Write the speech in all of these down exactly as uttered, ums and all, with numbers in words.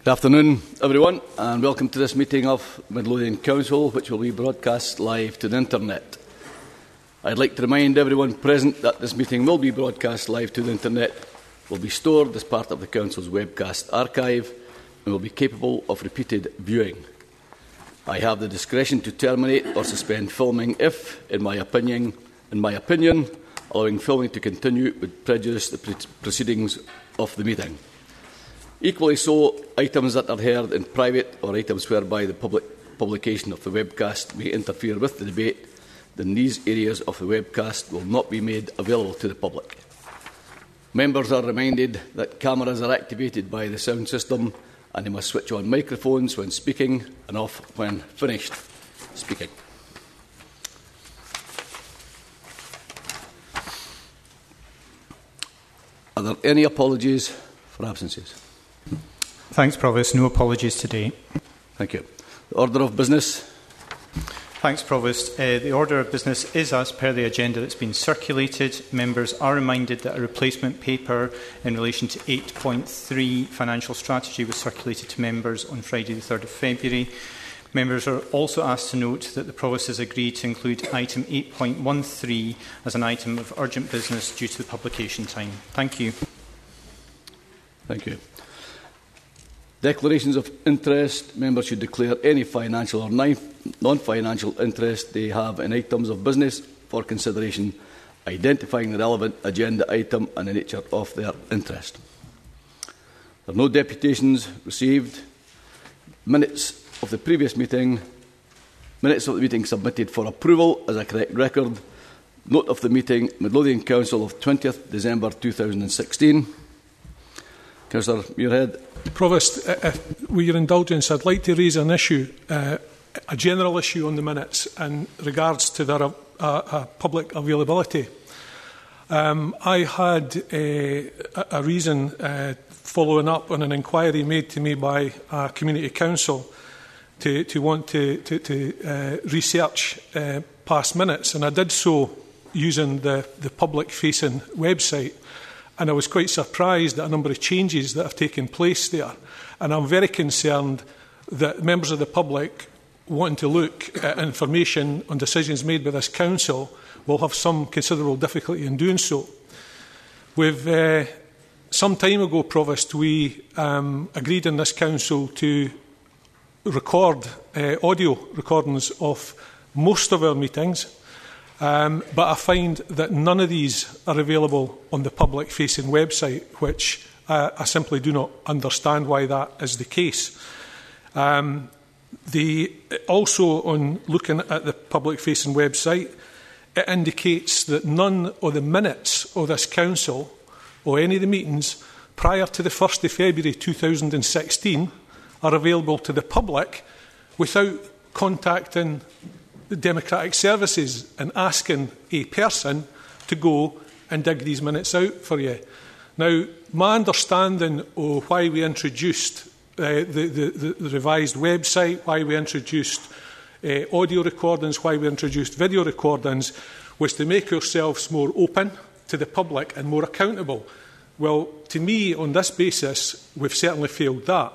Good afternoon, everyone, and welcome to this meeting of Midlothian Council, which will be broadcast live to the internet. I'd like to remind everyone present that this meeting will be broadcast live to the internet, will be stored as part of the Council's webcast archive, and will be capable of repeated viewing. I have the discretion to terminate or suspend filming if, in my opinion, in my opinion, allowing filming to continue would prejudice the proceedings of the meeting. Equally so, items that are heard in private or items whereby the public publication of the webcast may interfere with the debate, then these areas of the webcast will not be made available to the public. Members are reminded that cameras are activated by the sound system and they must switch on microphones when speaking and off when finished speaking. Are there any apologies for absences? Thanks, Provost. No apologies today. Thank you. The order of business. Thanks, Provost. Uh, the order of business is as per the agenda that's been circulated. Members are reminded that a replacement paper in relation to eight point three financial strategy was circulated to members on Friday the third of February. Members are also asked to note that the Provost has agreed to include item eight point one three as an item of urgent business due to the publication time. Thank you. Thank you. Declarations of interest. Members should declare any financial or non-financial interest they have in items of business for consideration, identifying the relevant agenda item and the nature of their interest. There are no deputations received. Minutes of the previous meeting. Minutes of the meeting submitted for approval as a correct record. Note of the meeting, Midlothian Council of twentieth December two thousand sixteen. Councillor Muirhead. Provost, if, with your indulgence, I'd like to raise an issue, uh, a general issue on the minutes in regards to their uh, uh, public availability. Um, I had a, a reason uh, following up on an inquiry made to me by a community council to, to want to, to, to uh, research uh, past minutes, and I did so using the, the public-facing website. And I was quite surprised at a number of changes that have taken place there. And I'm very concerned that members of the public wanting to look at information on decisions made by this council will have some considerable difficulty in doing so. We've, uh, some time ago, Provost, we um, agreed in this council to record uh, audio recordings of most of our meetings. Um, but I find that none of these are available on the public-facing website, which uh, I simply do not understand why that is the case. Um, the, also, on looking at the public-facing website, it indicates that none of the minutes of this council or any of the meetings prior to the first of February two thousand sixteen are available to the public without contacting the Democratic Services and asking a person to go and dig these minutes out for you. Now, my understanding of why we introduced uh, the, the, the revised website, why we introduced uh, audio recordings, why we introduced video recordings, was to make ourselves more open to the public and more accountable. Well, to me, on this basis, we've certainly failed that.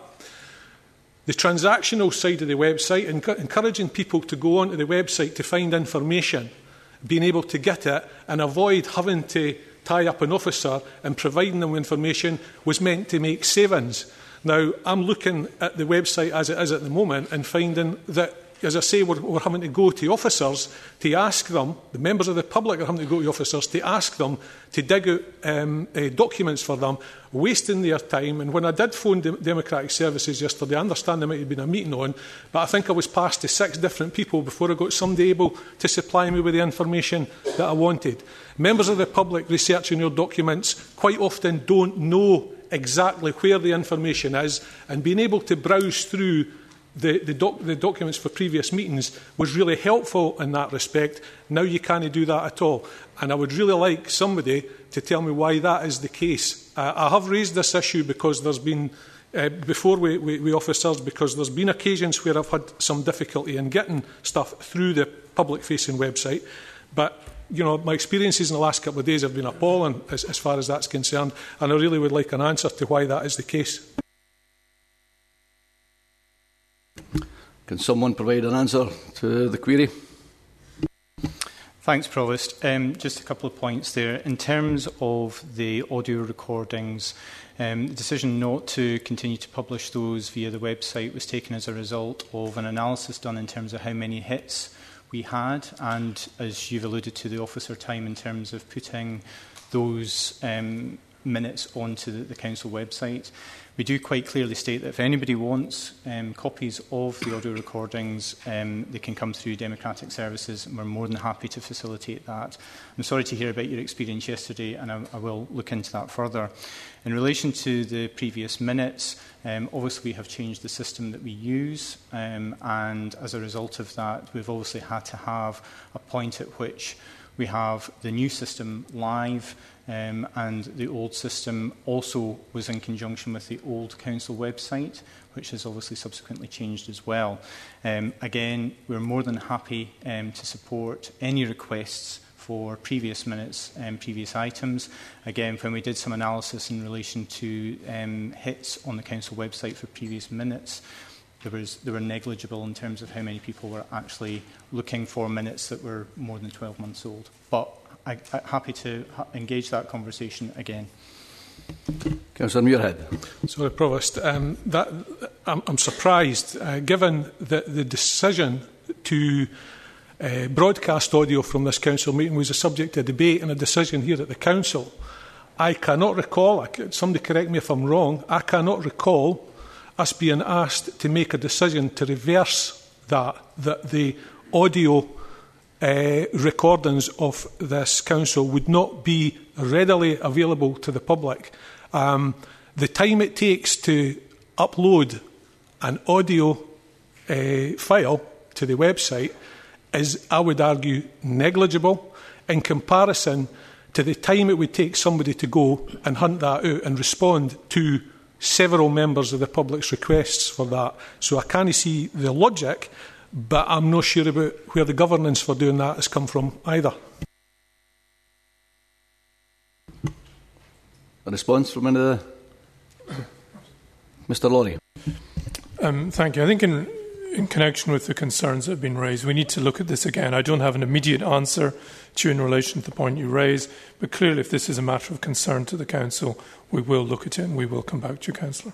The transactional side of the website, encouraging people to go onto the website to find information, being able to get it and avoid having to tie up an officer and providing them with information, was meant to make savings. Now, I'm looking at the website as it is at the moment and finding that, as I say, we're, we're having to go to officers to ask them, the members of the public are having to go to officers to ask them to dig out um, uh, documents for them, wasting their time. And when I did phone the Democratic Services yesterday, I understand there might have been a meeting on, but I think I was passed to six different people before I got somebody able to supply me with the information that I wanted. Members of the public researching your documents quite often don't know exactly where the information is, and being able to browse through The, the, doc, the documents for previous meetings was really helpful in that respect. Now you can't do that at all. And I would really like somebody to tell me why that is the case. Uh, I have raised this issue because there's been, uh, before we, we, we officers, because there's been occasions where I've had some difficulty in getting stuff through the public-facing website. But, you know, my experiences in the last couple of days have been appalling as, as far as that's concerned. And I really would like an answer to why that is the case. Can someone provide an answer to the query? Thanks, Provost. Um, just a couple of points there. In terms of the audio recordings, um, the decision not to continue to publish those via the website was taken as a result of an analysis done in terms of how many hits we had, and as you've alluded to, the officer time in terms of putting those um, minutes onto the, the council website. We do quite clearly state that if anybody wants um, copies of the audio recordings, um, they can come through Democratic Services, and we're more than happy to facilitate that. I'm sorry to hear about your experience yesterday, and I, I will look into that further. In relation to the previous minutes, um, obviously we have changed the system that we use, um, and as a result of that, we've obviously had to have a point at which we have the new system live, um, and the old system also was in conjunction with the old council website, which has obviously subsequently changed as well. Um, again, we're more than happy um, to support any requests for previous minutes and previous items. Again, when we did some analysis in relation to um, hits on the council website for previous minutes, There, was, they were negligible in terms of how many people were actually looking for minutes that were more than twelve months old. But I, I'm happy to ha engage that conversation again. Councillor Muirhead. Sorry, Provost. Um, that, I'm, I'm surprised, uh, given the, the decision to uh, broadcast audio from this council meeting was a subject of debate and a decision here at the council. I cannot recall, I could, somebody correct me if I'm wrong, I cannot recall us being asked to make a decision to reverse that, that the audio uh, recordings of this council would not be readily available to the public. Um, the time it takes to upload an audio uh, file to the website is, I would argue, negligible in comparison to the time it would take somebody to go and hunt that out and respond to several members of the public's requests for that. So I can't see the logic, but I'm not sure about where the governance for doing that has come from either. A response from any of the... Mr Lawrie. Um, thank you. I think in, in connection with the concerns that have been raised, we need to look at this again. I don't have an immediate answer to you in relation to the point you raised, but clearly if this is a matter of concern to the Council, we will look at it and we will come back to you, Councillor.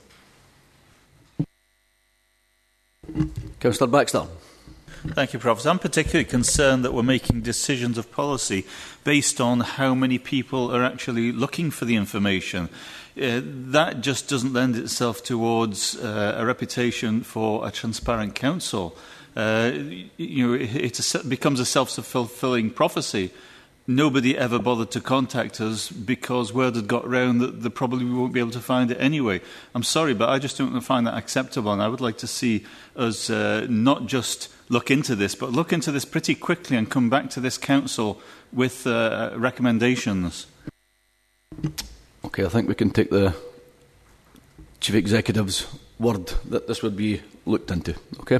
Councillor Baxter. Thank you, Professor. I'm particularly concerned that we're making decisions of policy based on how many people are actually looking for the information. Uh, that just doesn't lend itself towards uh, a reputation for a transparent council. Uh, you know, it, it, it becomes a self-fulfilling prophecy. Nobody ever bothered to contact us because word had got round that they probably won't be able to find it anyway. I'm sorry, but I just don't find that acceptable, and I would like to see us uh, not just look into this, but look into this pretty quickly and come back to this council with uh, recommendations. Okay, I think we can take the Chief Executive's word that this would be looked into. Okay.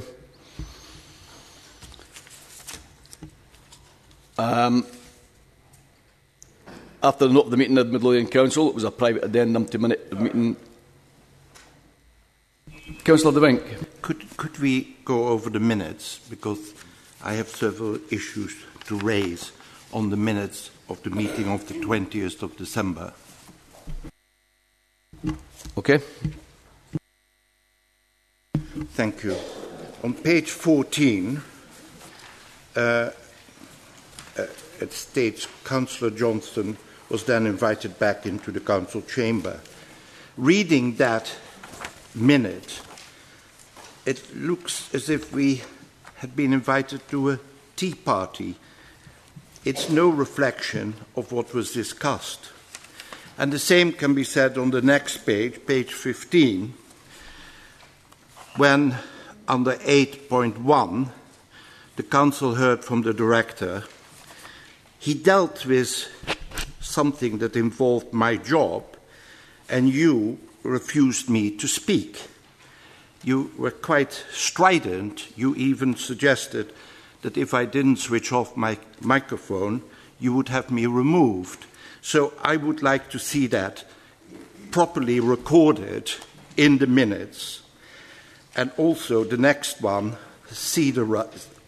Um, after the note of the meeting of the Midlothian Council, it was a private addendum to minute of meeting. Councillor De Wink. Could, could we go over the minutes, because I have several issues to raise on the minutes of the meeting of the twentieth of December. Okay. Thank you. On page fourteen, uh, uh, it states Councillor Johnston was then invited back into the council chamber. Reading that minute, it looks as if we had been invited to a tea party. It's no reflection of what was discussed. And the same can be said on the next page, page fifteen, when under eight point one, the Council heard from the Director. He dealt with something that involved my job, and you refused me to speak. You were quite strident. You even suggested that if I didn't switch off my microphone, you would have me removed. So I would like to see that properly recorded in the minutes. And also the next one, Cederrand.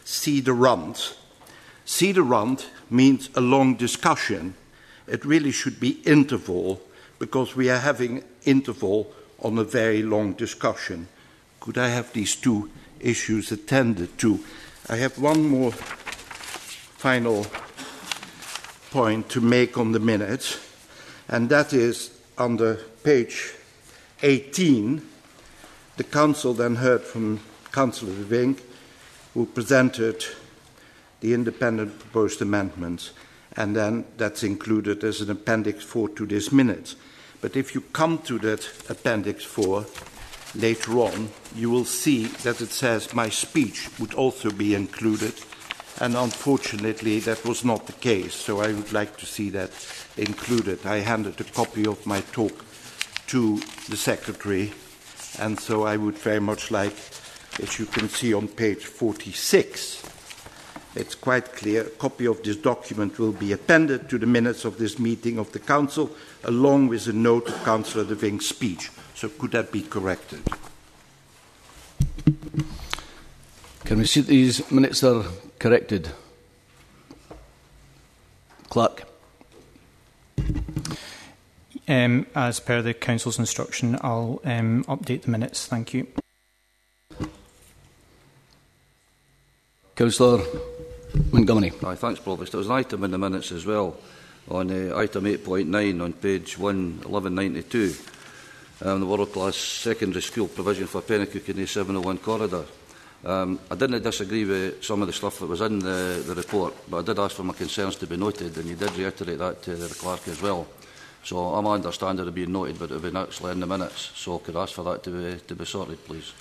Cederrand means a long discussion. It really should be interval, because we are having interval on a very long discussion. Could I have these two issues attended to? I have one more final point to make on the minutes, and that is under page eighteen. The Council then heard from Councillor de Vink, who presented the independent proposed amendments, and then that's included as an Appendix four to this minute. But if you come to that Appendix four later on, you will see that it says my speech would also be included, and unfortunately that was not the case, so I would like to see that included. I handed a copy of my talk to the Secretary, and so I would very much like, as you can see on page forty-six, it's quite clear, a copy of this document will be appended to the minutes of this meeting of the Council, along with a note of Councillor de Vink's speech. So could that be corrected? Can we see that these minutes are corrected? Clerk. Um, as per the Council's instruction, I'll um, update the minutes. Thank you. Councillor Montgomery. Aye, thanks, Provost. There was an item in the minutes as well on uh, item eight point nine on page one eleven ninety-two, um, the world-class secondary school provision for Penicuik in the seven oh one corridor. Um, I didn't disagree with some of the stuff that was in the, the report, but I did ask for my concerns to be noted, and you did reiterate that to the clerk as well. So I'm understanding it being noted, but it will be actually in the minutes. So could I ask for that to be, to be sorted, please?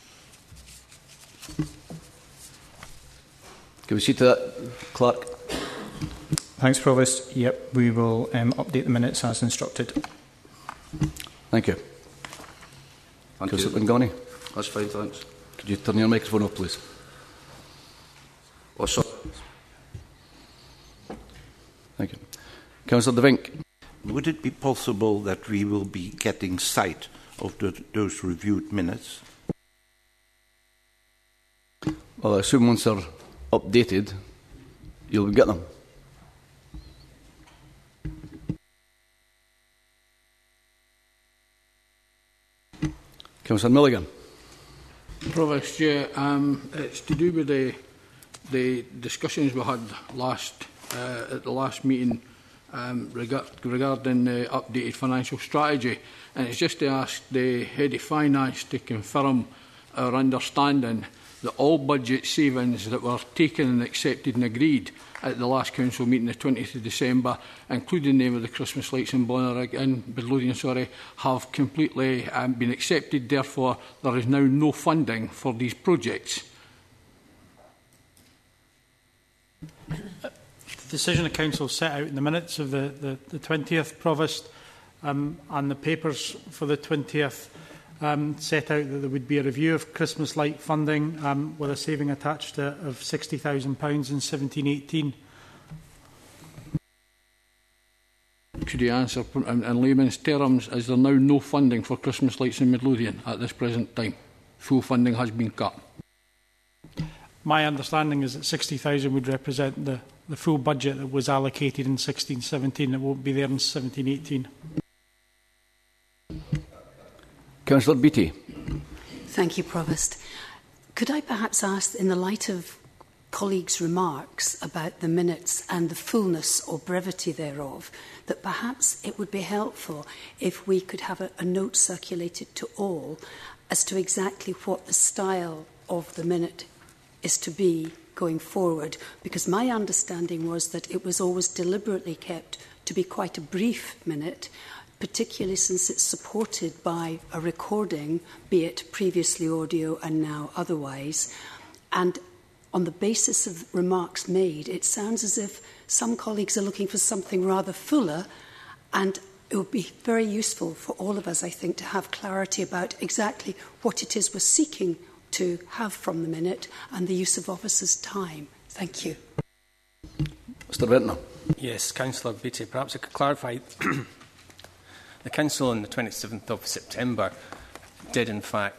Can we see to that, Clerk? Thanks, Provost. Yep, we will um, update the minutes as instructed. Thank you. Thank Councillor you. Montgomery. That's fine, thanks. Could you turn your microphone off, please? Oh, sorry. Thank you. Councillor de Vink. Would it be possible that we will be getting sight of the, those reviewed minutes? Well, I assume once they're updated, you'll get them. Councillor Milligan. Provost, yeah, um, it's to do with the the discussions we had last uh, at the last meeting um, regard, regarding the updated financial strategy, and it's just to ask the head of finance to confirm our understanding that all budget savings that were taken and accepted and agreed at the last council meeting, the twentieth of December, including the name of the Christmas lights in Bonnyrigg and Midlothian, sorry, have completely um, been accepted. Therefore, there is now no funding for these projects. The decision of council set out in the minutes of the, the, the twentieth, Provost, um, and the papers for the twentieth um, set out that there would be a review of Christmas light funding um, with a saving attached to, of sixty thousand pounds in seventeen eighteen. Could you answer in, in layman's terms, is there now no funding for Christmas lights in Midlothian at this present time? Full funding has been cut. My understanding is that sixty thousand would represent the, the full budget that was allocated in sixteen seventeen. It won't be there in seventeen eighteen. Councillor Beattie. Thank you, Provost. Could I perhaps ask, in the light of colleagues' remarks about the minutes and the fullness or brevity thereof, that perhaps it would be helpful if we could have a, a note circulated to all as to exactly what the style of the minute is to be going forward, because my understanding was that it was always deliberately kept to be quite a brief minute, particularly since it's supported by a recording, be it previously audio and now otherwise. And on the basis of remarks made, it sounds as if some colleagues are looking for something rather fuller, and it would be very useful for all of us, I think, to have clarity about exactly what it is we're seeking to have from the minute and the use of officers' time. Thank you. Mr Ventnor. Yes, Councillor Beattie, perhaps I could clarify. The Council on the twenty-seventh of September did in fact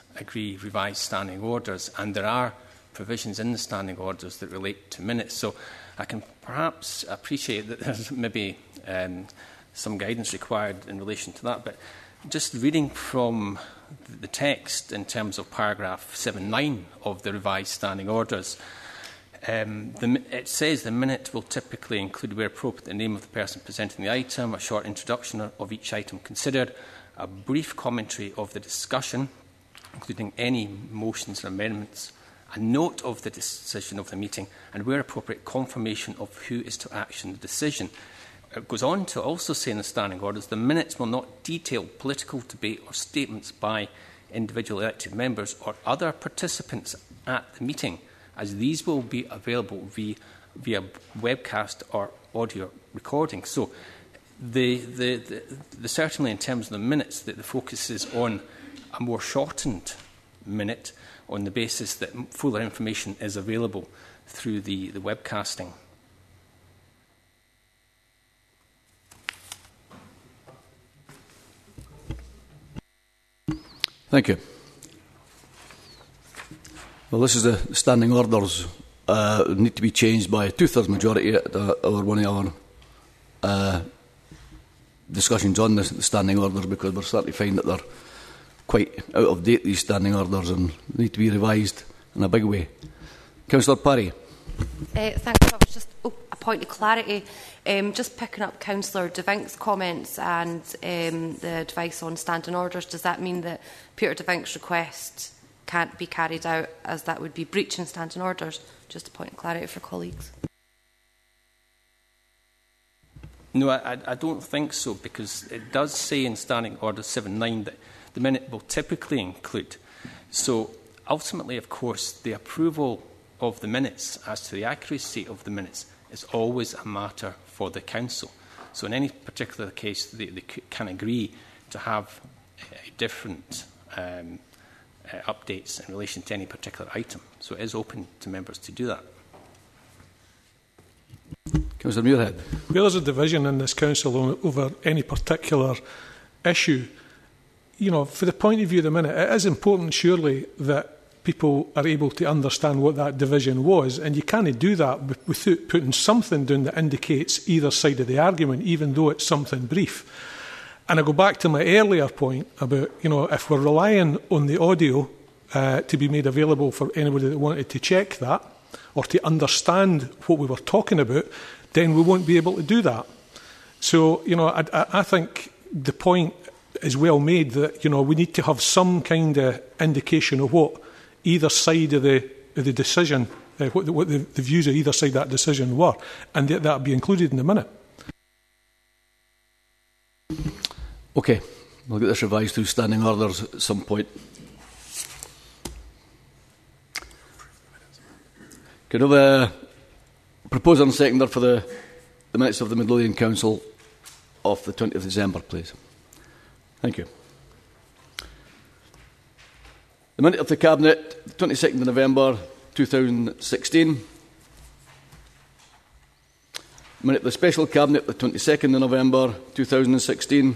agree revised standing orders, and there are provisions in the standing orders that relate to minutes. So I can perhaps appreciate that there's maybe um, some guidance required in relation to that, but just reading from the text in terms of paragraph seven nine of the revised standing orders, um, the, it says the minute will typically include, where appropriate, the name of the person presenting the item, a short introduction of each item considered, a brief commentary of the discussion, including any motions or amendments, a note of the decision of the meeting, and where appropriate, confirmation of who is to action the decision. It goes on to also say in the standing orders, the minutes will not detail political debate or statements by individual elected members or other participants at the meeting, as these will be available via, via webcast or audio recording. So the, the, the, the, certainly in terms of the minutes, that the focus is on a more shortened minute on the basis that fuller information is available through the, the webcasting. Thank you. Well, this is the standing orders. Uh, need to be changed by a two-thirds majority at uh, our one of our uh, discussions on the standing orders, because we're starting to find that they're quite out of date, these standing orders, and need to be revised in a big way. Councillor Parry. Uh, thank you. Just oh, a point of clarity. Um, just picking up Councillor De Vink's comments and um, the advice on standing orders, does that mean that Peter De Vink's request can't be carried out, as that would be breaching standing orders? Just a point of clarity for colleagues. No, I, I don't think so, because it does say in Standing Order seven nine that the minute will typically include. So ultimately, of course, the approval of the minutes as to the accuracy of the minutes is always a matter for the Council. So in any particular case, they, they can agree to have uh, different um, uh, updates in relation to any particular item. So it is open to members to do that. Councillor Muirhead. Where there's a division in this Council over any particular issue, you know, for the point of view of the minute, it is important, surely, that people are able to understand what that division was, and you can't do that without putting something down that indicates either side of the argument, even though it's something brief. And I go back to my earlier point about, you know, if we're relying on the audio uh, to be made available for anybody that wanted to check that or to understand what we were talking about, then we won't be able to do that. So, you know, I, I think the point is well made that, you know, we need to have some kind of indication of what either side of the, of the decision, uh, what, the, what the, the views of either side of that decision were, and that that be included in the minute. Okay, we'll get this revised through standing orders at some point. Could I have a proposer and seconder for the, the minutes of the Midlothian Council of the twentieth of December, please? Thank you. The minute of the Cabinet, twenty-second of November two thousand sixteen. The minute of the Special Cabinet, the twenty-second of November two thousand sixteen.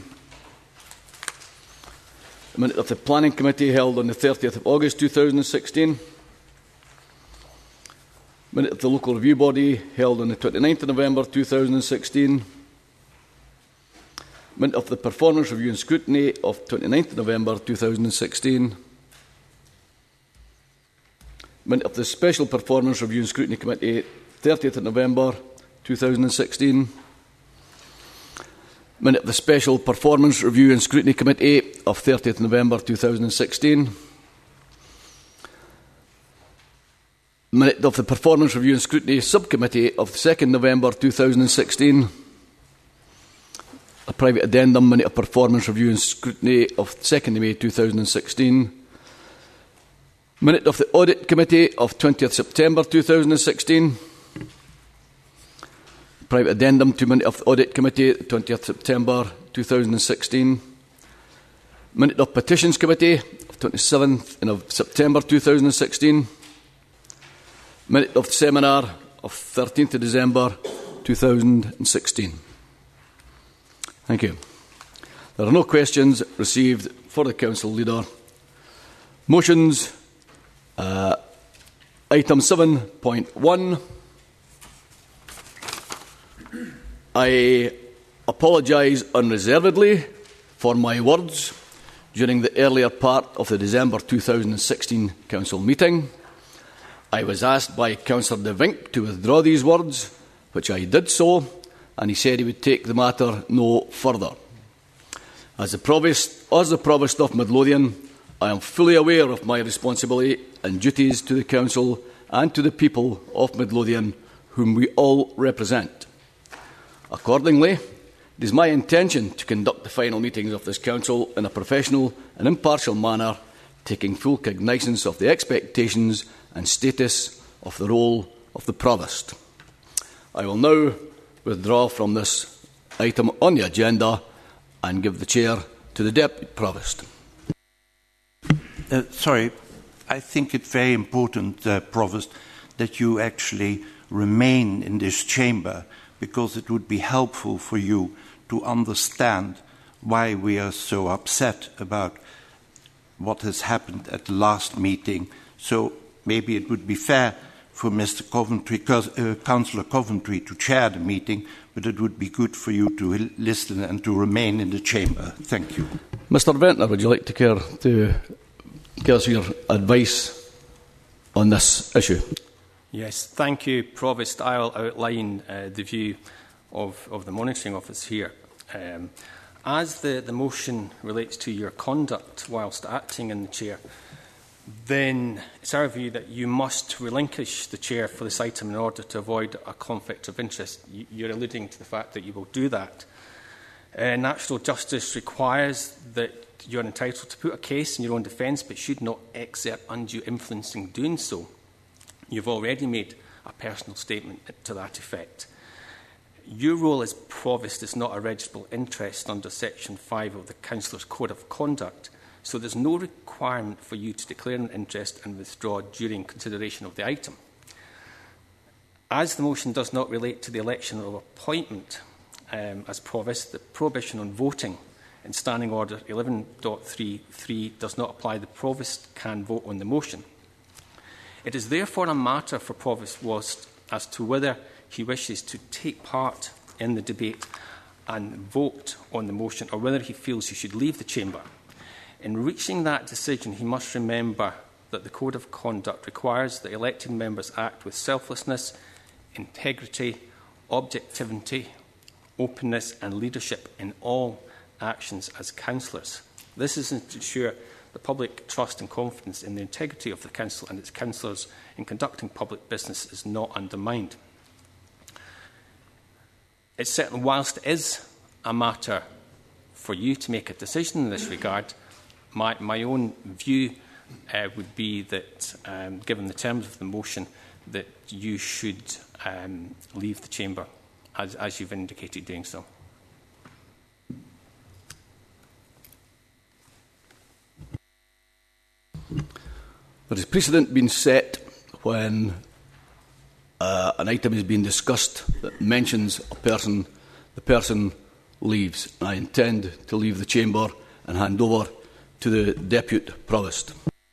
The minute of the Planning Committee held on the thirtieth of August two thousand sixteen. The minute of the Local Review Body held on the twenty-ninth of November two thousand sixteen. The minute of the Performance Review and Scrutiny of twenty-ninth of November two thousand sixteen. Minute of the Special Performance Review and Scrutiny Committee, thirtieth of November two thousand sixteen. Minute of the Special Performance Review and Scrutiny Committee of thirtieth of November two thousand sixteen. Minute of the Performance Review and Scrutiny Subcommittee of the second of November two thousand sixteen. A private addendum, Minute of Performance Review and Scrutiny of the second of May two thousand sixteen. Minute of the Audit Committee of twentieth of September two thousand sixteen. Private addendum to Minute of the Audit Committee, twentieth of September two thousand sixteen. Minute of Petitions Committee of twenty-seventh of September two thousand sixteen. Minute of the Seminar of thirteenth of December two thousand sixteen. Thank you. There are no questions received for the Council Leader Motions. Uh, item seven point one. I apologise unreservedly for my words during the earlier part of the December two thousand sixteen Council meeting. I was asked by Councillor De Vink to withdraw these words, which I did so, and he said he would take the matter no further. As the Provost, as the Provost of Midlothian, I am fully aware of my responsibility and duties to the Council and to the people of Midlothian, whom we all represent. Accordingly, it is my intention to conduct the final meetings of this Council in a professional and impartial manner, taking full cognizance of the expectations and status of the role of the Provost. I will now withdraw from this item on the agenda and give the chair to the Deputy Provost. Uh, sorry, I think it's very important, uh, Provost, that you actually remain in this chamber, because it would be helpful for you to understand why we are so upset about what has happened at the last meeting. So maybe it would be fair for Mister Coventry, uh, Councillor Coventry, to chair the meeting, but it would be good for you to listen and to remain in the chamber. Thank you. Mister Ventnor, would you like to care to give us your advice on this issue? Yes, thank you, Provost. I'll outline uh, the view of, of the Monitoring Office here. Um, as the, the motion relates to your conduct whilst acting in the chair, then it's our view that you must relinquish the chair for this item in order to avoid a conflict of interest. You, you're alluding to the fact that you will do that. Uh, natural justice requires that you're entitled to put a case in your own defence, but should not exert undue influence in doing so. You've already made a personal statement to that effect. Your role as Provost is not a registrable interest under Section five of the Councillor's Code of Conduct, so there's no requirement for you to declare an interest and withdraw during consideration of the item. As the motion does not relate to the election or appointment um, as Provost, the prohibition on voting in Standing Order eleven point three three does not apply. The Provost can vote on the motion. It is therefore a matter for Provost Wast as to whether he wishes to take part in the debate and vote on the motion, or whether he feels he should leave the chamber. In reaching that decision, he must remember that the Code of Conduct requires that elected members act with selflessness, integrity, objectivity, openness and leadership in all actions as councillors. This is to ensure the public trust and confidence in the integrity of the Council and its councillors in conducting public business is not undermined. It's certainly, whilst it is a matter for you to make a decision in this regard, my, my own view uh, would be that, um, given the terms of the motion, that you should um, leave the chamber, as, as you've indicated doing so. There is precedent being set when uh, an item is being discussed that mentions a person, the person leaves. I intend to leave the chamber and hand over to the Deputy Provost.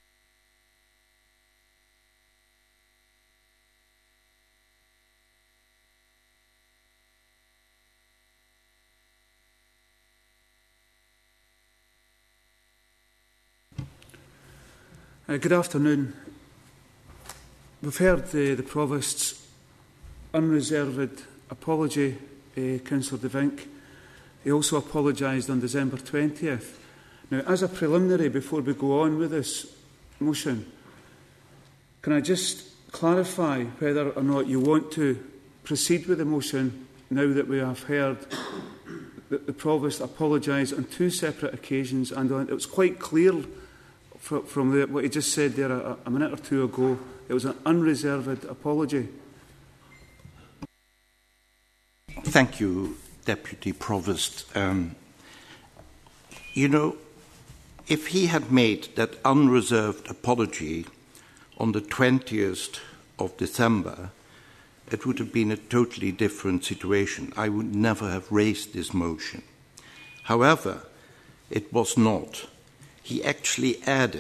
Uh, good afternoon. We've heard uh, the Provost's unreserved apology, uh, Councillor De Vink. He also apologised on December twentieth. Now, as a preliminary, before we go on with this motion, can I just clarify whether or not you want to proceed with the motion now that we have heard that the Provost apologised on two separate occasions, and on, it was quite clear from, from the, what he just said there a, a minute or two ago, it was an unreserved apology. Thank you, Deputy Provost. Um, you know, if he had made that unreserved apology on the twentieth of December, it would have been a totally different situation. I would never have raised this motion. However, it was not. He actually added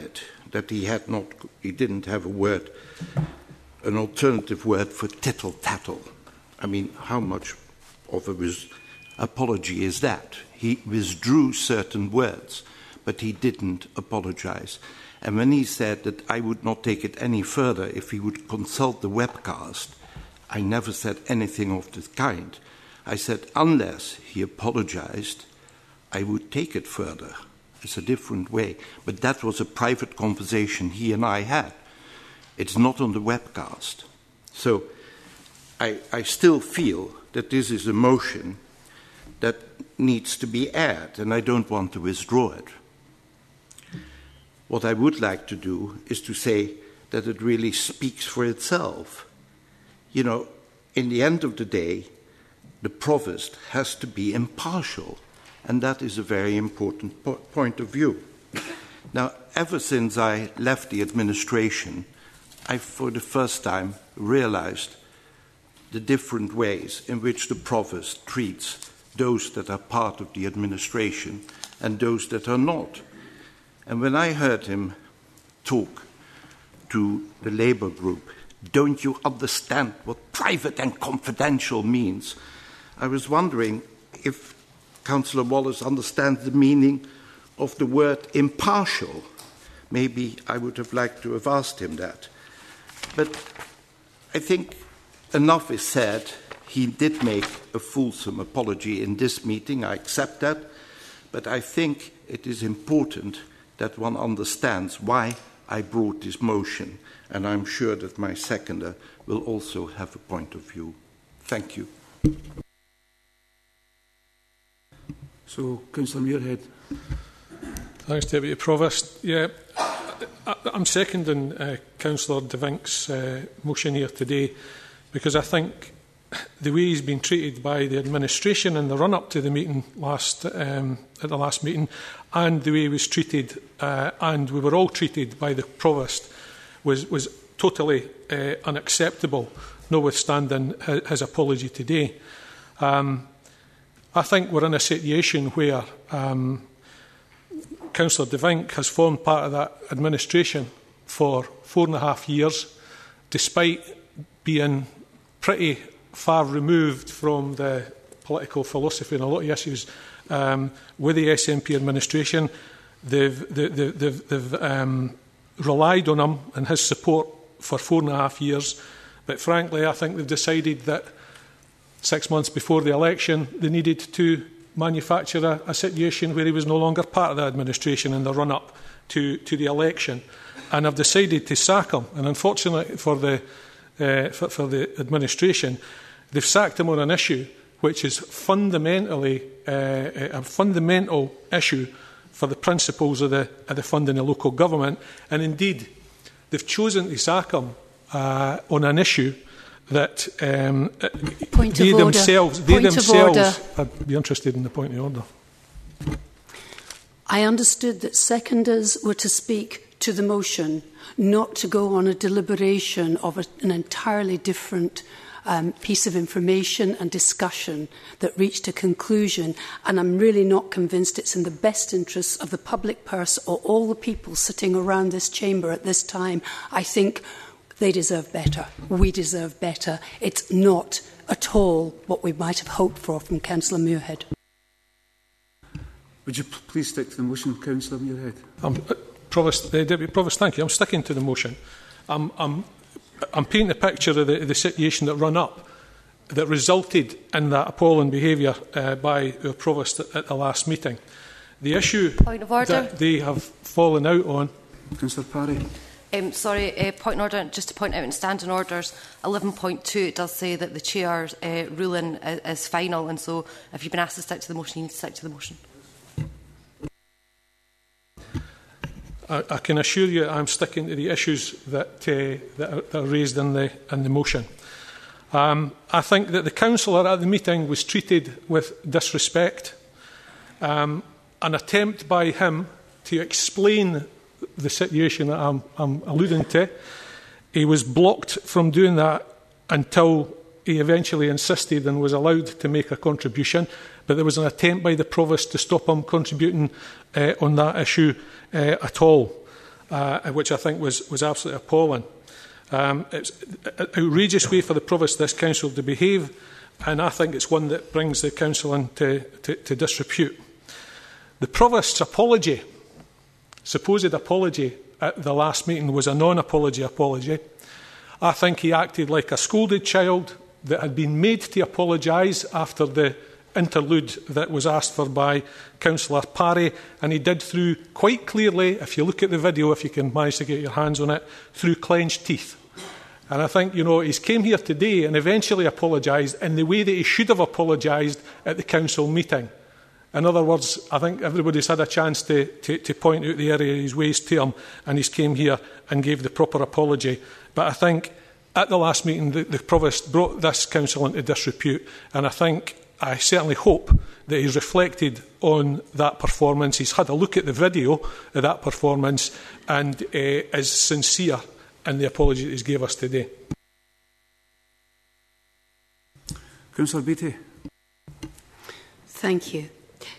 that he had not, he didn't have a word, an alternative word for tittle-tattle. I mean, how much of a res- apology is that? He withdrew certain words, but he didn't apologize. And when he said that I would not take it any further if he would consult the webcast, I never said anything of the kind. I said, unless he apologized, I would take it further. It's a different way. But that was a private conversation he and I had. It's not on the webcast. So I, I still feel that this is a motion that needs to be aired, and I don't want to withdraw it. What I would like to do is to say that it really speaks for itself. You know, in the end of the day, the provost has to be impartial, and that is a very important po- point of view. Now, ever since I left the administration, I, for the first time, realized the different ways in which the provost treats those that are part of the administration and those that are not. And when I heard him talk to the Labour group, don't you understand what private and confidential means? I was wondering if Councillor Wallace understands the meaning of the word impartial. Maybe I would have liked to have asked him that. But I think enough is said. He did make a fulsome apology in this meeting, I accept that, but I think it is important that one understands why I brought this motion, and I'm sure that my seconder will also have a point of view. Thank you. So, Councillor Muirhead. Thanks, Deputy Provost. Yeah, I, I'm seconding uh, Councillor De Vink's uh, motion here today, because I think the way he's been treated by the administration in the run-up to the meeting last um, at the last meeting, and the way he was treated, uh, and we were all treated by the Provost, was was totally uh, unacceptable, notwithstanding his, his apology today. Um, I think we're in a situation where um, Councillor De Vink has formed part of that administration for four and a half years, despite being pretty far removed from the political philosophy and a lot of issues um, with the S N P administration. They've, they've, they've, they've um, relied on him and his support for four and a half years. But frankly, I think they've decided that six months before the election, they needed to manufacture a, a situation where he was no longer part of the administration in the run-up to, to the election. And have decided to sack him. And unfortunately for the Uh, for, for the administration, they've sacked him on an issue which is fundamentally uh, a fundamental issue for the principles of the, of the funding of local government. And indeed, they've chosen to sack him uh, on an issue that um, point they of themselves, order. they Point themselves, of order. I'd be interested in the point of order. I understood that seconders were to speak to the motion, not to go on a deliberation of a, an entirely different um, piece of information and discussion that reached a conclusion. And I'm really not convinced it's in the best interests of the public purse or all the people sitting around this chamber at this time. I think they deserve better. We deserve better. It's not at all what we might have hoped for from Councillor Muirhead. Would you please stick to the motion, Councillor Muirhead? Um, Provost, uh, Deputy Provost, thank you. I'm sticking to the motion. I'm, I'm, I'm painting a picture of the, the situation that run up, that resulted in that appalling behaviour uh, by our Provost at, at the last meeting. The issue point of order. that they have fallen out on. Councillor Parry. Um, sorry, uh, point of order, just to point out in standing orders, eleven point two, it does say that the Chair's uh, ruling is, is final, and so if you've been asked to stick to the motion, you need to stick to the motion. I, I can assure you I'm sticking to the issues that, uh, that, are, that are raised in the, in the motion. Um, I think that the councillor at the meeting was treated with disrespect. Um, an attempt by him to explain the situation that I'm, I'm alluding to, he was blocked from doing that until he eventually insisted and was allowed to make a contribution. But there was an attempt by the Provost to stop him contributing uh, on that issue uh, at all. uh, which I think was, was absolutely appalling. Um, it's an outrageous way for the Provost of this council to behave, and I think it's one that brings the council into to, to disrepute. The Provost's apology, supposed apology at the last meeting, was a non-apology apology. I think he acted like a scolded child that had been made to apologise after the interlude that was asked for by Councillor Parry, and he did through quite clearly, if you look at the video, if you can manage to get your hands on it, through clenched teeth. And I think, you know, he's came here today and eventually apologised in the way that he should have apologised at the council meeting. In other words, I think everybody's had a chance to, to, to point out the area he's waste to him, and he's came here and gave the proper apology. But I think at the last meeting, the, the Provost brought this council into disrepute, and I think, I certainly hope that he's reflected on that performance. He's had a look at the video of that performance and uh, is sincere in the apology that he's gave us today. Councillor Beattie. Thank you.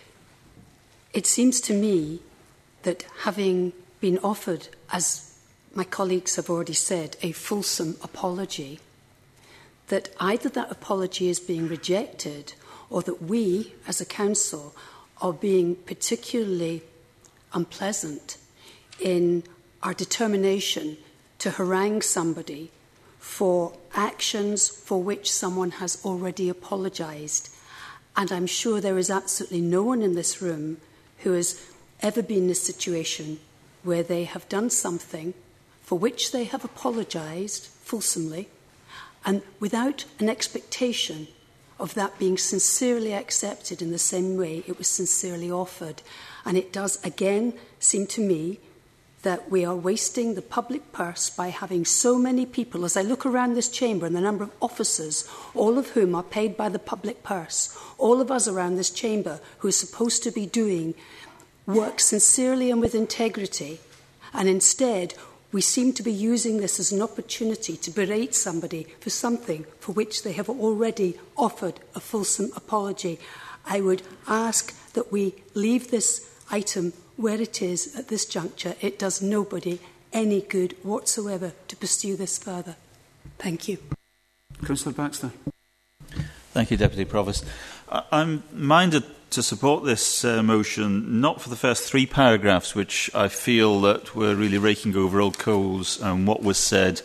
It seems to me that having been offered, as my colleagues have already said, a fulsome apology, that either that apology is being rejected or that we, as a council, are being particularly unpleasant in our determination to harangue somebody for actions for which someone has already apologised. And I'm sure there is absolutely no one in this room who has ever been in a situation where they have done something for which they have apologised fulsomely and without an expectation of that being sincerely accepted in the same way it was sincerely offered. And it does again seem to me that we are wasting the public purse by having so many people, as I look around this chamber and the number of officers, all of whom are paid by the public purse, all of us around this chamber who are supposed to be doing work sincerely and with integrity, and instead we seem to be using this as an opportunity to berate somebody for something for which they have already offered a fulsome apology. I would ask that we leave this item where it is at this juncture. It does nobody any good whatsoever to pursue this further. Thank you. Councillor Baxter. Thank you, Deputy Provost. I'm minded to support this uh, motion, not for the first three paragraphs, which I feel that we're really raking over old coals, and what was said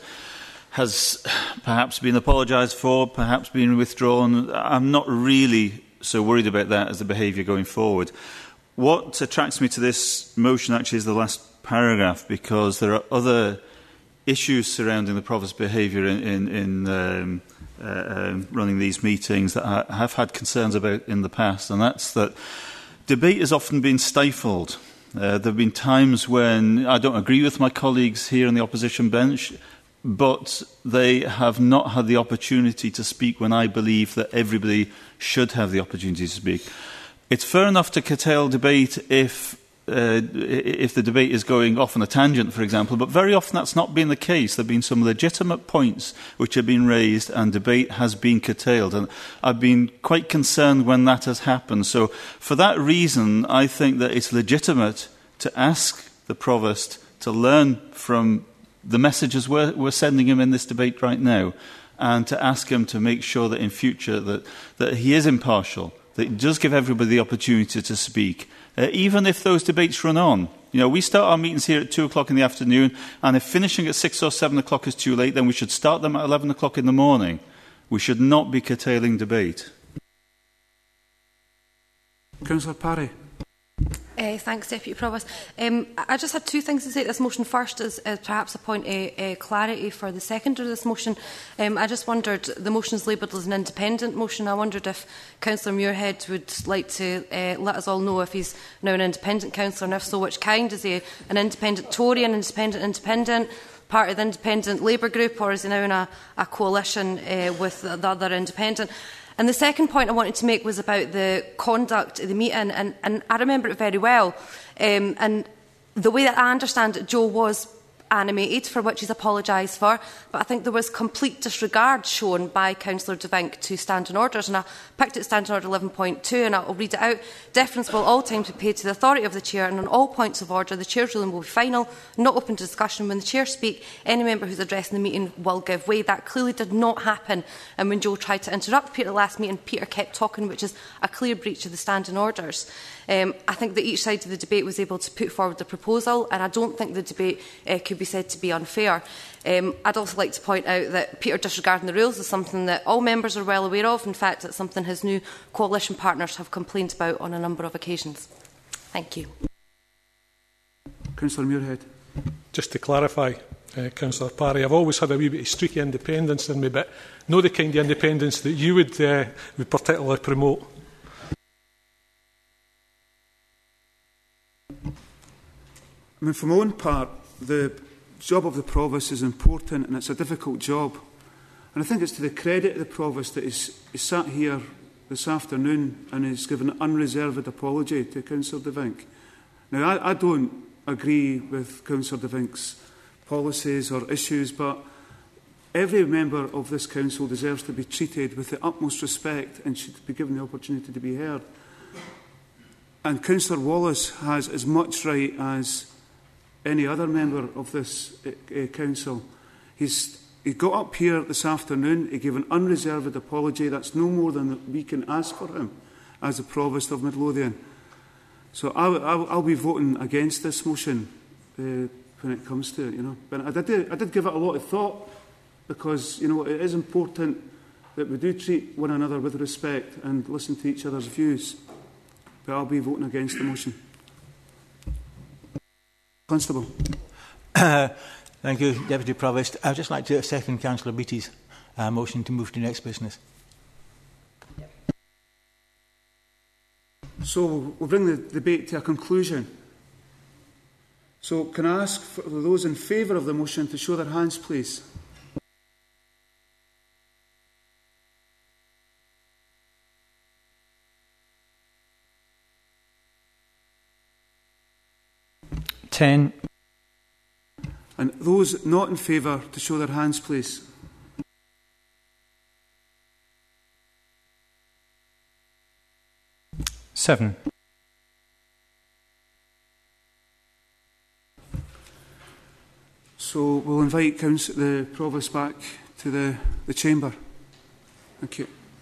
has perhaps been apologised for, perhaps been withdrawn. I'm not really so worried about that as the behaviour going forward. What attracts me to this motion actually is the last paragraph, because there are other issues surrounding the Provost's behaviour in, in, in um, uh, um, running these meetings that I have had concerns about in the past, and that's that debate has often been stifled. Uh, there have been times when I don't agree with my colleagues here on the opposition bench, but they have not had the opportunity to speak when I believe that everybody should have the opportunity to speak. It's fair enough to curtail debate if uh, if the debate is going off on a tangent, for example, but very often that's not been the case. There have been some legitimate points which have been raised and debate has been curtailed. And I've been quite concerned when that has happened. So for that reason, I think that it's legitimate to ask the Provost to learn from the messages we're, we're sending him in this debate right now, and to ask him to make sure that in future that, that he is impartial, that he does give everybody the opportunity to speak, uh, even if those debates run on. You know, we start our meetings here at two o'clock in the afternoon, and if finishing at six or seven o'clock is too late, then we should start them at eleven o'clock in the morning. We should not be curtailing debate. Councillor Parry. Uh, thanks, Deputy Provost. Um, I just had two things to say. This motion first is uh, perhaps a point of uh, clarity for the seconder of this motion. Um, I just wondered, the motion is labelled as an independent motion. I wondered if Councillor Muirhead would like to uh, let us all know if he's now an independent councillor, and if so, which kind. Is he an independent Tory, an independent independent, part of the independent Labour group, or is he now in a, a coalition uh, with the, the other independent? And the second point I wanted to make was about the conduct of the meeting, and, and I remember it very well. Um, and the way that I understand it, Joe was animated, for which he's apologised for, but I think there was complete disregard shown by Councillor De Vink to standing orders, and I picked at standing order eleven point two, and I'll read it out. Deference will all times be paid to the authority of the Chair, and on all points of order the Chair's ruling will be final, not open to discussion. When the Chair speaks, any member who's addressing the meeting will give way. That clearly did not happen, and when Joe tried to interrupt Peter at the last meeting, Peter kept talking, which is a clear breach of the standing orders. Um, I think that each side of the debate was able to put forward the proposal, and I don't think the debate uh, could be said to be unfair. Um, I'd also like to point out that Peter disregarding the rules is something that all members are well aware of. In fact, it's something his new coalition partners have complained about on a number of occasions. Thank you. Councillor Muirhead. Just to clarify, uh, Councillor Parry, I've always had a wee bit of streaky independence in me, but not the kind of independence that you would, uh, would particularly promote. I mean, for my own part, the job of the Provost is important and it's a difficult job. And I think it's to the credit of the Provost that he's, he's sat here this afternoon and he's given an unreserved apology to Councillor De Vink. Now, I, I don't agree with Councillor De Vink's policies or issues, but every member of this Council deserves to be treated with the utmost respect and should be given the opportunity to be heard. And Councillor Wallace has as much right as any other member of this uh, Council. He's, he got up here this afternoon, he gave an unreserved apology. That's no more than we can ask for him as the Provost of Midlothian. So I'll, I'll, I'll be voting against this motion uh, when it comes to it, you know. But I did, I did give it a lot of thought because, you know, it is important that we do treat one another with respect and listen to each other's views. But I'll be voting against the motion. Constable. Uh, thank you, Deputy Provost. I would just like to second Councillor Beattie's uh, motion to move to the next business. So we'll bring the debate to a conclusion. So can I ask for those in favour of the motion to show their hands, please? ten. And those not in favour to show their hands, please. seven. So we'll invite Council, the Provost back to the, the chamber. Thank you.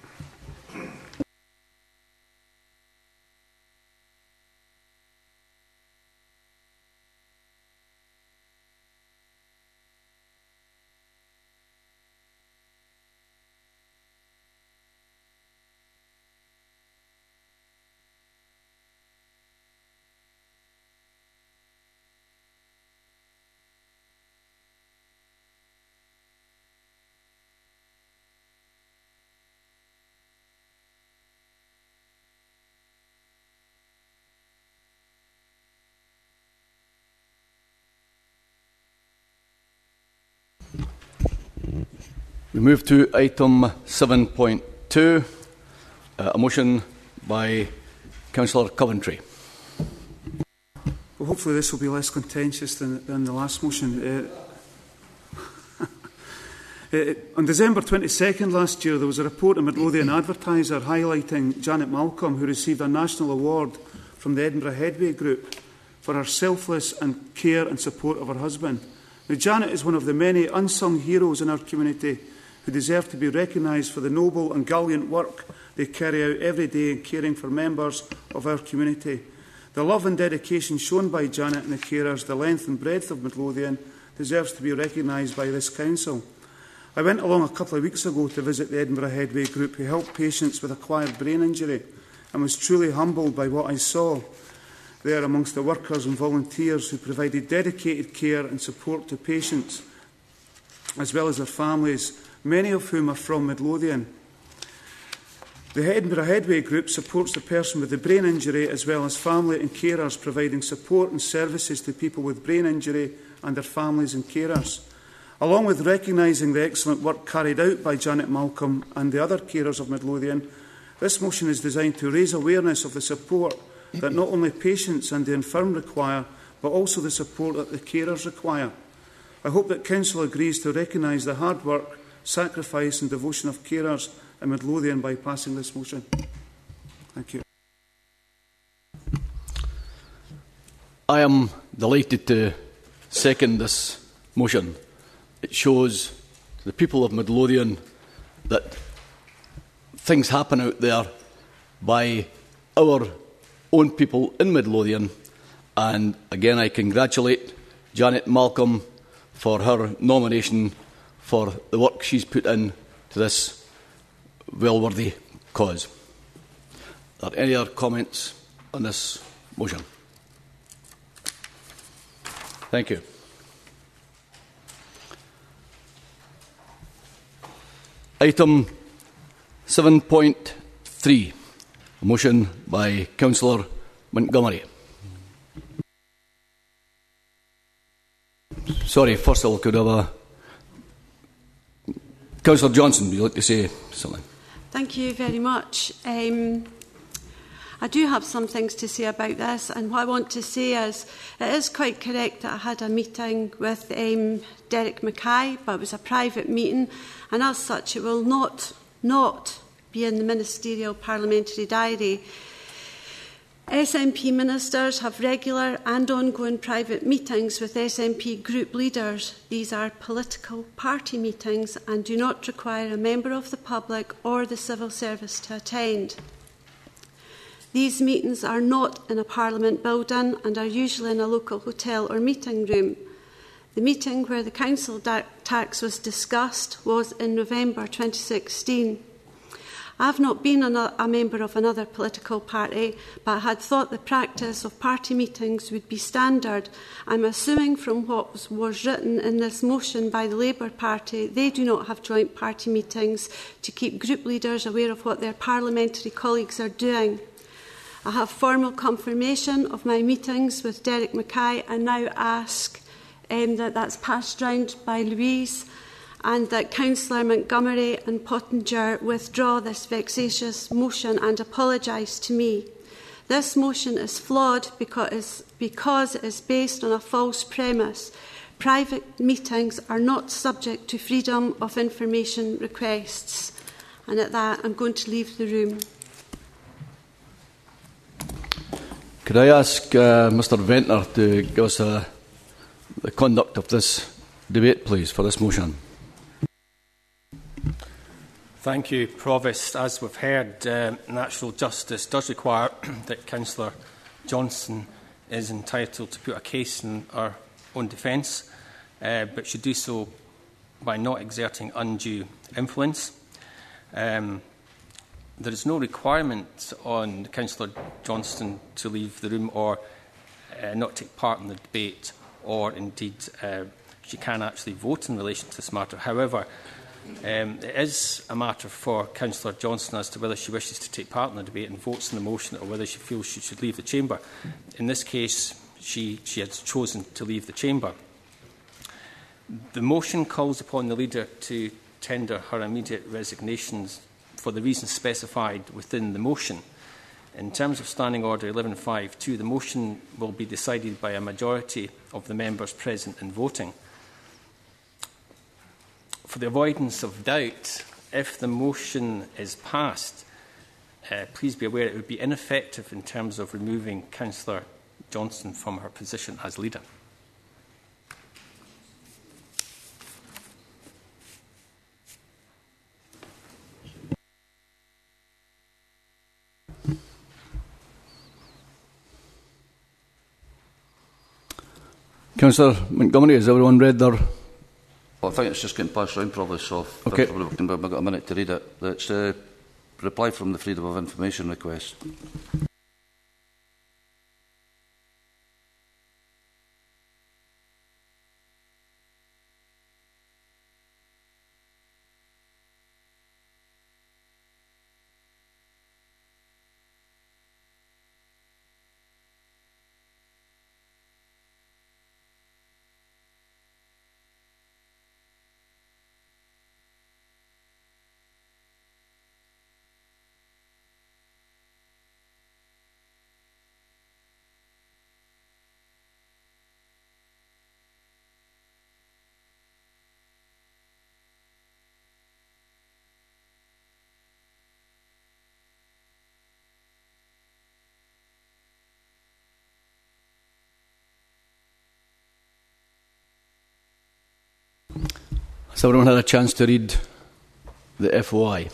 We move to item seven point two, uh, a motion by Councillor Coventry. Well, hopefully this will be less contentious than, than the last motion. Uh, uh, on December twenty-second last year, there was a report in Midlothian Advertiser highlighting Janet Malcolm, who received a national award from the Edinburgh Headway Group for her selfless and care and support of her husband. Now, Janet is one of the many unsung heroes in our community who deserve to be recognised for the noble and gallant work they carry out every day in caring for members of our community. The love and dedication shown by Janet and the carers, the length and breadth of Midlothian, deserves to be recognised by this council. I went along a couple of weeks ago to visit the Edinburgh Headway Group, who help patients with acquired brain injury, and was truly humbled by what I saw there amongst the workers and volunteers who provided dedicated care and support to patients, as well as their families, many of whom are from Midlothian. The Edinburgh Headway Group supports the person with the brain injury as well as family and carers, providing support and services to people with brain injury and their families and carers. Along with recognising the excellent work carried out by Janet Malcolm and the other carers of Midlothian, this motion is designed to raise awareness of the support that not only patients and the infirm require, but also the support that the carers require. I hope that Council agrees to recognise the hard work, sacrifice and devotion of carers in Midlothian by passing this motion. Thank you. I am delighted to second this motion. It shows to the people of Midlothian that things happen out there by our own people in Midlothian. And again, I congratulate Janet Malcolm for her nomination for the work she's put in to this well-worthy cause. Are there any other comments on this motion? Thank you. Item seven point three, a motion by Councillor Montgomery. Sorry, first of all, could I have a... Councillor Johnson, would you like to say something? Thank you very much. Um, I do have some things to say about this, and what I want to say is it is quite correct that I had a meeting with um, Derek Mackay, but it was a private meeting, and as such it will not, not be in the ministerial parliamentary diary. S N P ministers have regular and ongoing private meetings with S N P group leaders. These are political party meetings and do not require a member of the public or the civil service to attend. These meetings are not in a Parliament building and are usually in a local hotel or meeting room. The meeting where the council tax was discussed was in November twenty sixteen. I have not been a member of another political party, but I had thought the practice of party meetings would be standard. I'm assuming from what was, was written in this motion by the Labour Party, they do not have joint party meetings to keep group leaders aware of what their parliamentary colleagues are doing. I have formal confirmation of my meetings with Derek Mackay and now ask um, that that's passed round by Louise, and that Councillor Montgomery and Pottinger withdraw this vexatious motion and apologise to me. This motion is flawed because, because it is based on a false premise. Private meetings are not subject to freedom of information requests. And at that, I'm going to leave the room. Could I ask uh, Mr Ventnor to give us uh, the conduct of this debate, please, for this motion? Thank you, Provost. As we've heard, uh, natural justice does require that Councillor Johnson is entitled to put a case in her own defence, uh, but should do so by not exerting undue influence. Um, there is no requirement on Councillor Johnson to leave the room or uh, not take part in the debate, or indeed uh, she can actually vote in relation to this matter. However, Um, it is a matter for Councillor Johnson as to whether she wishes to take part in the debate and votes in the motion, or whether she feels she should leave the chamber. In this case, she, she has chosen to leave the chamber. The motion calls upon the leader to tender her immediate resignations for the reasons specified within the motion. In terms of Standing Order eleven five two, the motion will be decided by a majority of the members present and voting. For the avoidance of doubt, if the motion is passed, uh, please be aware it would be ineffective in terms of removing Councillor Johnson from her position as leader. Councillor Montgomery, has everyone read their... Well, I think it's just getting passed round, probably, so okay. We've got a minute to read it. It's a reply from the Freedom of Information request. Has everyone had a chance to read the F O I?